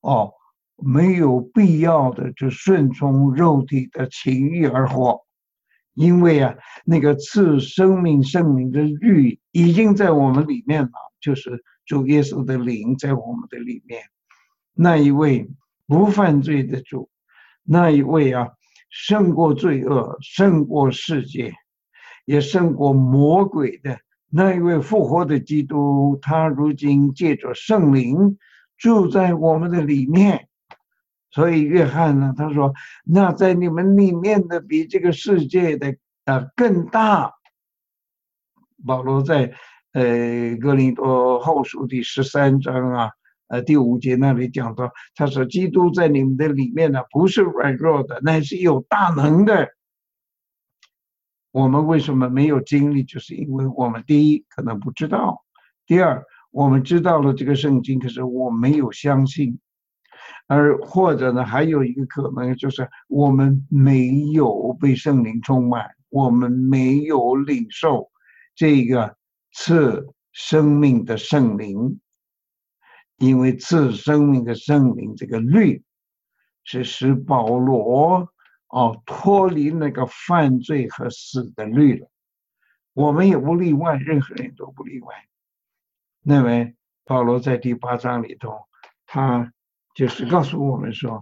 的就顺从肉体的情欲而活，因为那个赐生命圣灵的律已经在我们里面了，就是主耶稣的灵在我们的里面。那一位不犯罪的主，那一位胜过罪恶，胜过世界，也胜过魔鬼的那一位复活的基督，他如今借着圣灵住在我们的里面。所以约翰呢，他说那在你们里面的比这个世界的更大。保罗在哥林多后书第13章第5节那里讲到，他说基督在你们的里面呢，不是软弱的，乃是有大能的。我们为什么没有经历，就是因为我们第一可能不知道，第二我们知道了这个圣经，可是我没有相信，而或者呢还有一个可能就是我们没有被圣灵充满，我们没有领受这个赐生命的圣灵。因为赐生命的圣灵这个律是使保罗脱离那个犯罪和死的律了，我们也不例外，任何人都不例外。那么保罗在第8章里头，他就是告诉我们说，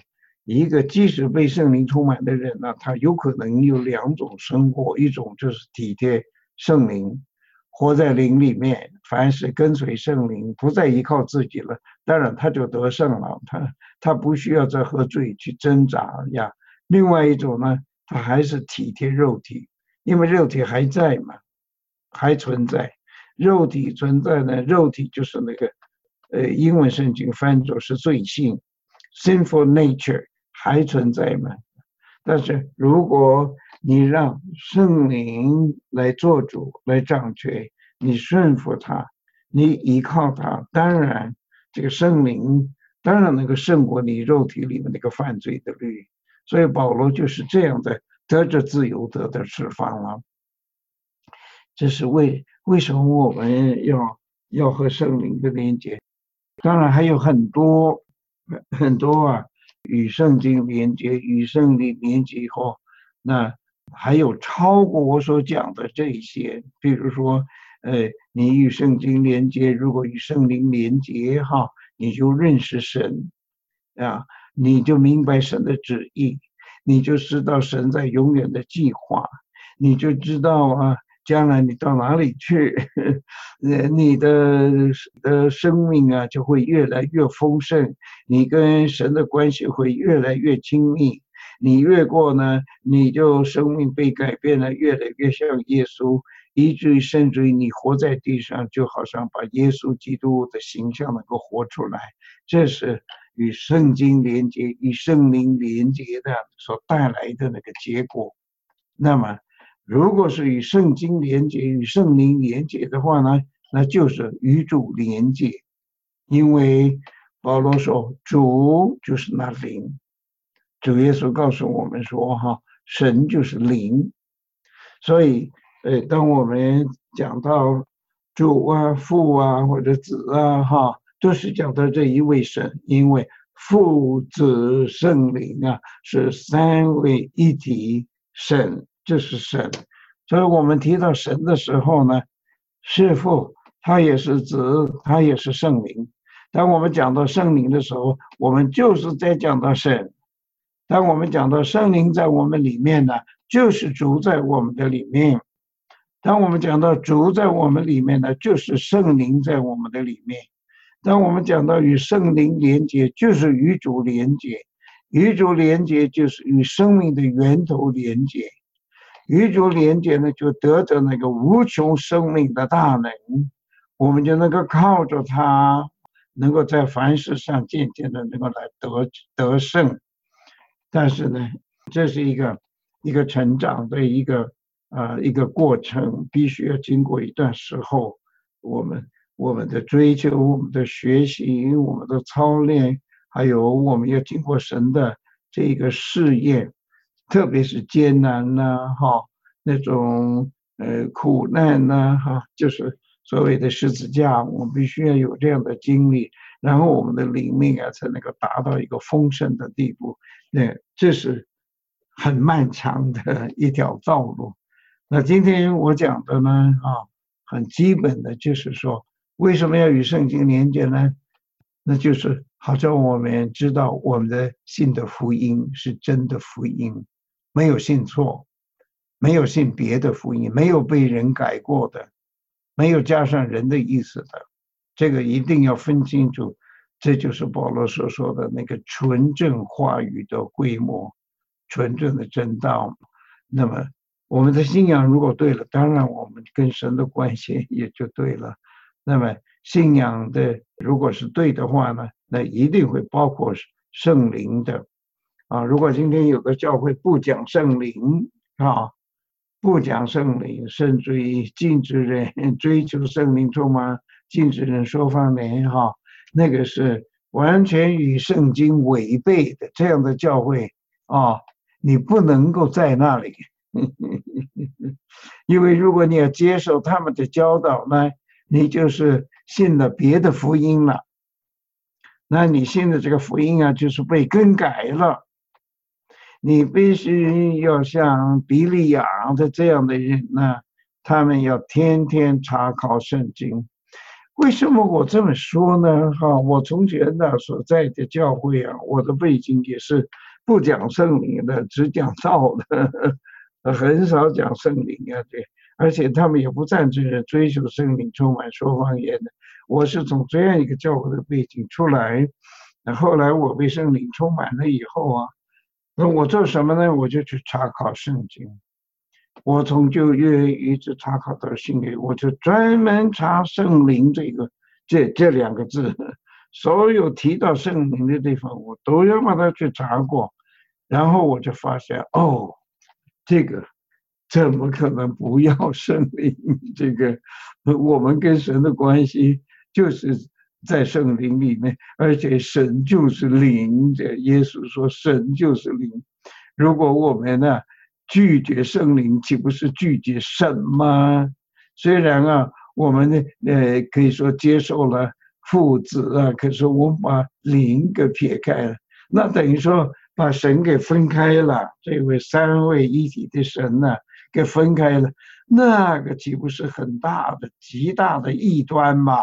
一个即使被圣灵充满的人呢，他有可能有两种生活，一种就是体贴圣灵，活在灵里面，凡是跟随圣灵，不再依靠自己了，当然他就得胜了，他不需要再和罪去挣扎呀。另外一种呢，他还是体贴肉体，因为肉体还在嘛，还存在。肉体存在呢，肉体就是那个英文圣经翻作是罪性 sinful nature 还存在嘛。但是如果你让圣灵来做主来掌权，你顺服他，你依靠他，当然这个圣灵当然能够胜过你肉体里面那个犯罪的律。所以保罗就是这样的得着自由，得到释放了。这是为什么我们要和圣灵的连接？当然还有很多啊，与圣经连接，与圣灵连接以后，那还有超过我所讲的这些，比如说，你与圣经连接，如果与圣灵连接哈，你就认识神啊，你就明白神的旨意，你就知道神在永远的计划，你就知道啊。将来你到哪里去，你的生命啊就会越来越丰盛，你跟神的关系会越来越亲密。你越过呢，你就生命被改变了，越来越像耶稣，以至于甚至于你活在地上，就好像把耶稣基督的形象能够活出来。这是与圣经连接、与圣灵连接的所带来的那个结果。那么如果是与圣经连接、与圣灵连接的话呢，那就是与主连接。因为保罗说主就是那灵，主耶稣告诉我们说哈，神就是灵。所以当我们讲到主啊、父啊或者子啊哈，都是讲到这一位神，因为父子圣灵啊是三位一体神，这是神。所以我们提到神的时候呢，是父，他也是子，他也是圣灵。当我们讲到圣灵的时候，我们就是在讲到神。当我们讲到圣灵在我们里面呢，就是主在我们的里面。当我们讲到主在我们里面呢，就是圣灵在我们的里面。当我们讲到与圣灵连接，就是与主连接。与主连接就是与生命的源头连接。与主连接呢，就得着那个无穷生命的大能，我们就能够靠着它，能够在凡事上渐渐的能够来得胜。但是呢，这是一个成长的一个过程，必须要经过一段时候，我们的追求、我们的学习、我们的操练，还有我们要经过神的这个试验。特别是艰难呐，哈，那种苦难呐，哈，就是所谓的十字架，我们必须要有这样的经历，然后我们的灵命啊才能够达到一个丰盛的地步。那这是很漫长的一条道路。那今天我讲的呢，啊，很基本的就是说，为什么要与圣经连接呢？那就是好像我们知道我们的信的福音是真的福音。没有信错，没有信别的福音，没有被人改过的，没有加上人的意思的，这个一定要分清楚。这就是保罗所说的那个纯正话语的规模，纯正的真道。那么我们的信仰如果对了，当然我们跟神的关系也就对了。那么信仰的如果是对的话呢，那一定会包括圣灵的。如果今天有的教会不讲圣灵啊，不讲圣灵，甚至于禁止人追求圣灵充满，禁止人说方言哈，那个是完全与圣经违背的。这样的教会啊，你不能够在那里，因为如果你要接受他们的教导呢，你就是信了别的福音了。那你信的这个福音啊，就是被更改了。你必须要像比利亚的这样的人呢，他们要天天查考圣经。为什么我这么说呢？我从前呢所在的教会啊，我的背景也是不讲圣灵的，只讲道的，很少讲圣灵啊，对，而且他们也不赞成追求圣灵充满说方言的。我是从这样一个教会的背景出来，后来我被圣灵充满了以后啊，那我做什么呢？我就去查考圣经。我从旧约一直查考到新约，我就专门查圣灵这两个字，所有提到圣灵的地方，我都要把它去查过，然后我就发现，哦，这个怎么可能不要圣灵？这个我们跟神的关系就是在圣灵里面，而且神就是灵。这耶稣说神就是灵。如果我们呢拒绝圣灵，岂不是拒绝神吗？虽然啊，我们呢可以说接受了父子啊，可是我们把灵给撇开了，那等于说把神给分开了。这位三位一体的神呢，给分开了，那个岂不是很大的、极大的异端嘛？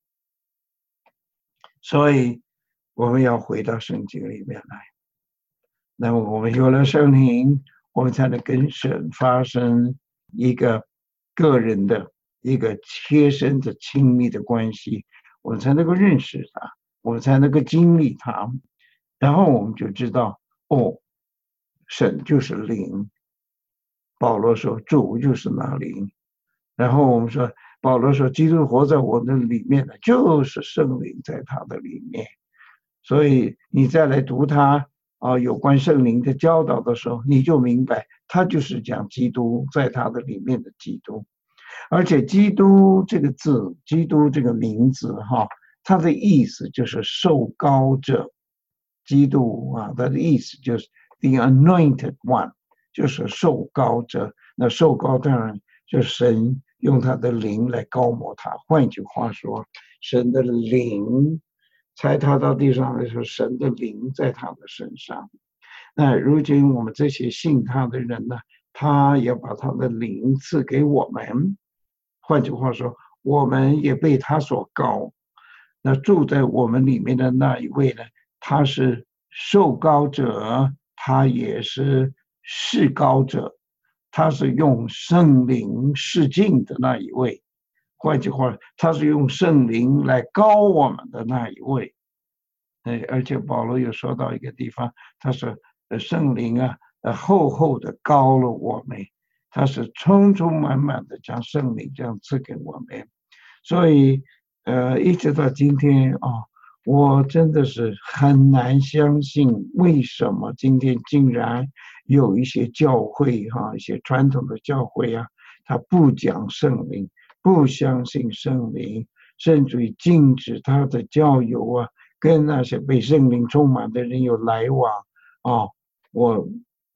所以我们要回到圣经里面来。那么我们有了圣灵，我们才能跟神发生一个个人的、一个切身的、亲密的关系，我们才能够认识他，我们才能够经历他，然后我们就知道，哦，神就是灵。保罗说主就是那灵，然后我们说，保罗说基督活在我的里面的，就是圣灵在他的里面。所以你再来读他有关圣灵的教导的时候，你就明白他就是讲基督在他的里面的基督。而且基督这个字，基督这个名字它的意思就是受膏者。基督它的意思就是 the anointed one， 就是受膏者。那受膏当然就是神用他的灵来膏抹他。换句话说，神的灵才他到地上的时候，神的灵在他的身上。那如今我们这些信他的人呢，他也把他的灵赐给我们。换句话说，我们也被他所膏。那住在我们里面的那一位呢，他是受膏者，他也是示膏者，他是用圣灵示镜的那一位。换句话，他是用圣灵来膏我们的那一位。而且保罗有说到一个地方，他说圣灵厚厚的膏了我们，他是充充满满的将圣灵这样赐给我们。所以一直到今天我真的是很难相信，为什么今天竟然有一些教会一些传统的教会他不讲圣灵，不相信圣灵，甚至于禁止他的教友跟那些被圣灵充满的人有来往我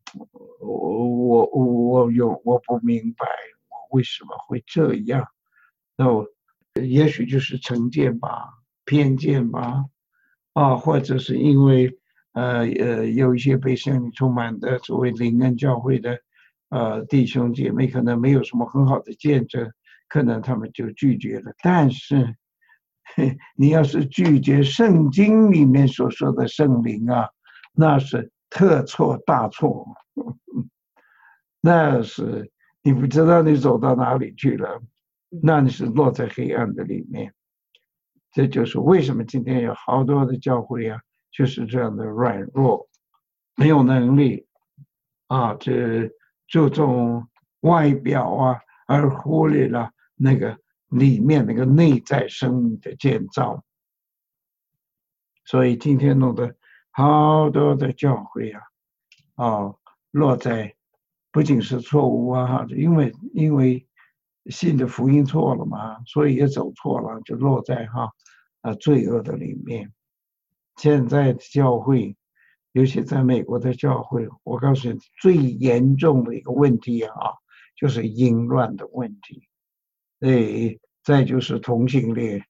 不明白我为什么会这样。那也许就是成见吧、偏见吧或者是因为有一些被圣灵充满的所谓灵恩教会的弟兄姐妹可能没有什么很好的见证，可能他们就拒绝了。但是你要是拒绝圣经里面所说的圣灵那是特错大错。那是你不知道你走到哪里去了，那你是落在黑暗的里面。这就是为什么今天有好多的教会就是这样的软弱，没有能力这注重外表而忽略了那个里面那个内在生命的建造。所以今天弄得好多的教会落在不仅是错误因为信的福音错了嘛，所以也走错了，就落在罪恶的里面。现在的教会，尤其在美国的教会，我告诉你，最严重的一个问题就是淫乱的问题。再就是同性恋，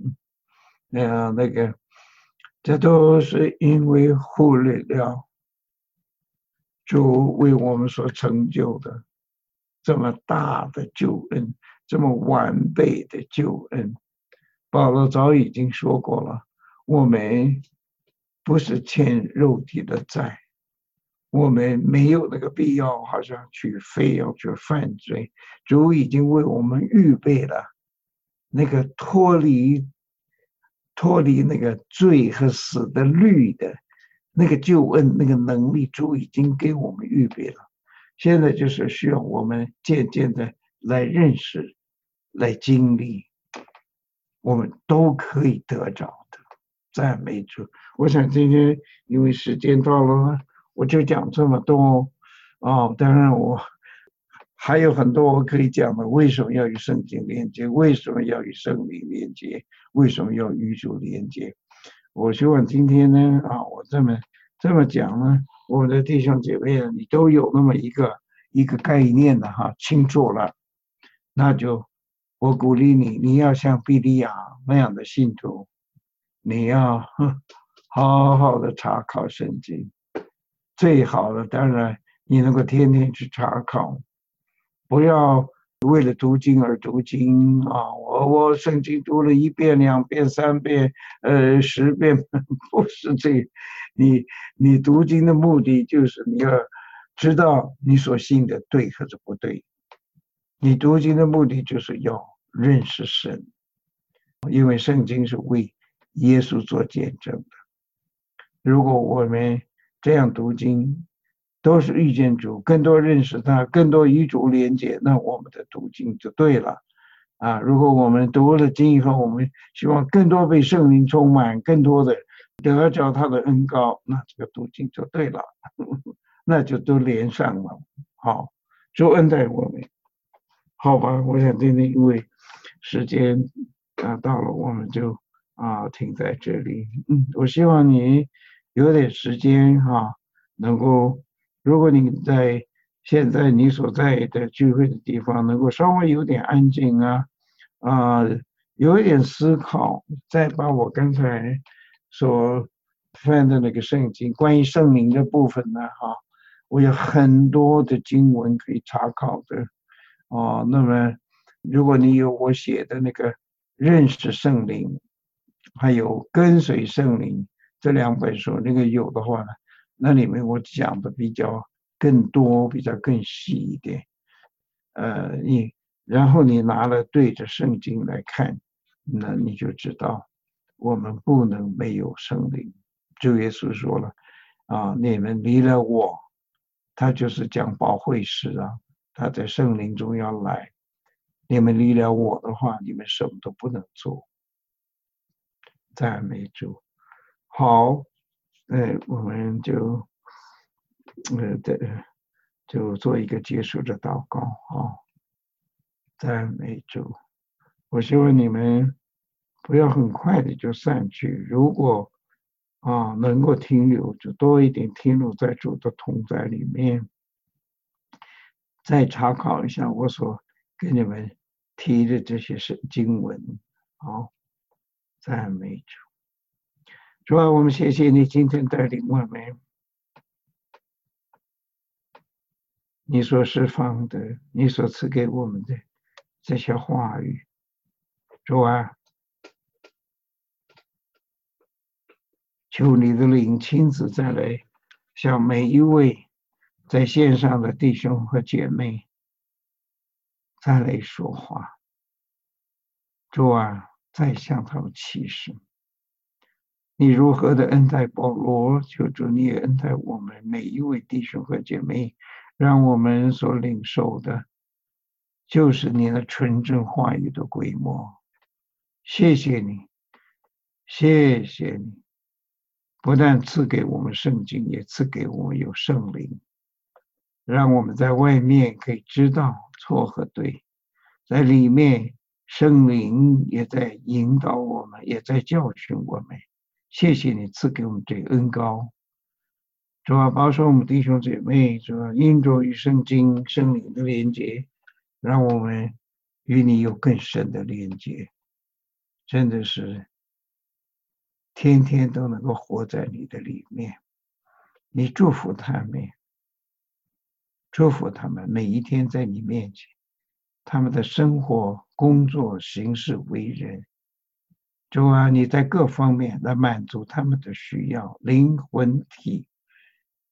这都是因为忽略了主为我们所成就的这么大的救恩，这么完备的救恩。保罗早已经说过了，我们不是欠肉体的债， 我们没有那个必要，好像非要去犯罪。主已经为我们预备了那个脱离那个罪和死的律的那个救恩，那个能力，主已经给我们预备了。现在就是需要我们渐渐的来认识，来经历，我们都可以得着的。赞美主！我想今天因为时间到了，我就讲这么多。当然我还有很多我可以讲的，为什么要与圣经连接？为什么要与圣灵连接？为什么要与主连接？我希望今天呢，我这么讲呢，我们的弟兄姐妹你都有那么一个概念的清楚了，那就我鼓励你，你要像比利亚那样的信徒，你要好好的查考圣经。最好的当然你能够天天去查考，不要为了读经而读经我圣经读了1遍、2遍、3遍、10遍，不是这个。你读经的目的就是你要知道你所信的对还是不对。你读经的目的就是要认识神，因为圣经是为耶稣做见证的。如果我们这样读经，都是遇见主，更多认识他，更多与主连接，那我们的读经就对了。如果我们读了经以后，我们希望更多被圣灵充满，更多的得着他的恩膏，那这个读经就对了，那就都连上了。好，主恩待我们。好吧，我想今天因为时间到了，我们就停在这里。我希望你有点时间能够，如果你在现在你所在的聚会的地方能够稍微有点安静有一点思考，再把我刚才所翻的那个圣经关于圣灵的部分呢我有很多的经文可以查考的。那么如果你有我写的那个认识圣灵，还有跟随圣灵这2本书，那个有的话呢，那里面我讲的比较更多，比较更细一点。然后你拿了对着圣经来看，那你就知道我们不能没有圣灵。主耶稣说了你们离了我，他就是讲保惠师他在圣灵中要来，你们离了我的话，你们什么都不能做。赞美主。好，我们就做一个结束的祷告赞美主。我希望你们不要很快的就散去，如果能够停留，就多一点停留在主的同在里面。再查考一下我所跟你们提的这些经文。好，赞美主。主啊，我们谢谢你今天带领我们，你所释放的，你所赐给我们的这些话语。主啊，求你的灵亲自再来向每一位在线上的弟兄和姐妹再来说话。主啊，再向他们启示你如何的恩待保罗，求主你也恩待我们每一位弟兄和姐妹，让我们所领受的就是你的纯正话语的规模。谢谢你，谢谢你，不但赐给我们圣经，也赐给我们有圣灵，让我们在外面可以知道错和对，在里面圣灵也在引导我们，也在教训我们。谢谢你赐给我们这恩膏。主啊，保守我们弟兄姐妹，主啊，因着与圣经圣灵的连接，让我们与你有更深的连接，真的是天天都能够活在你的里面。你祝福他们，祝福他们每一天在你面前，他们的生活、工作、行事为人。主啊，你在各方面来满足他们的需要，灵魂体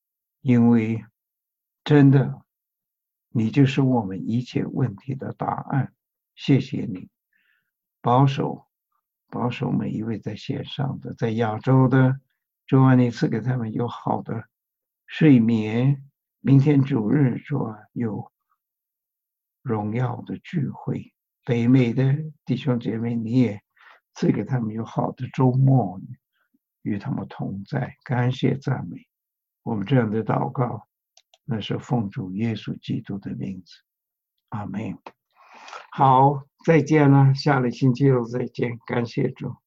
因为真的，你就是我们一切问题的答案。谢谢你，保守每一位在线上的，在亚洲的，主啊，你赐给他们有好的睡眠。明天主日，主啊，有荣耀的聚会。北美的弟兄姐妹，你也赐给他们有好的周末，与他们同在。感谢赞美，我们这样的祷告，那是奉主耶稣基督的名字，阿门。好，再见了，下个星期六再见，感谢主。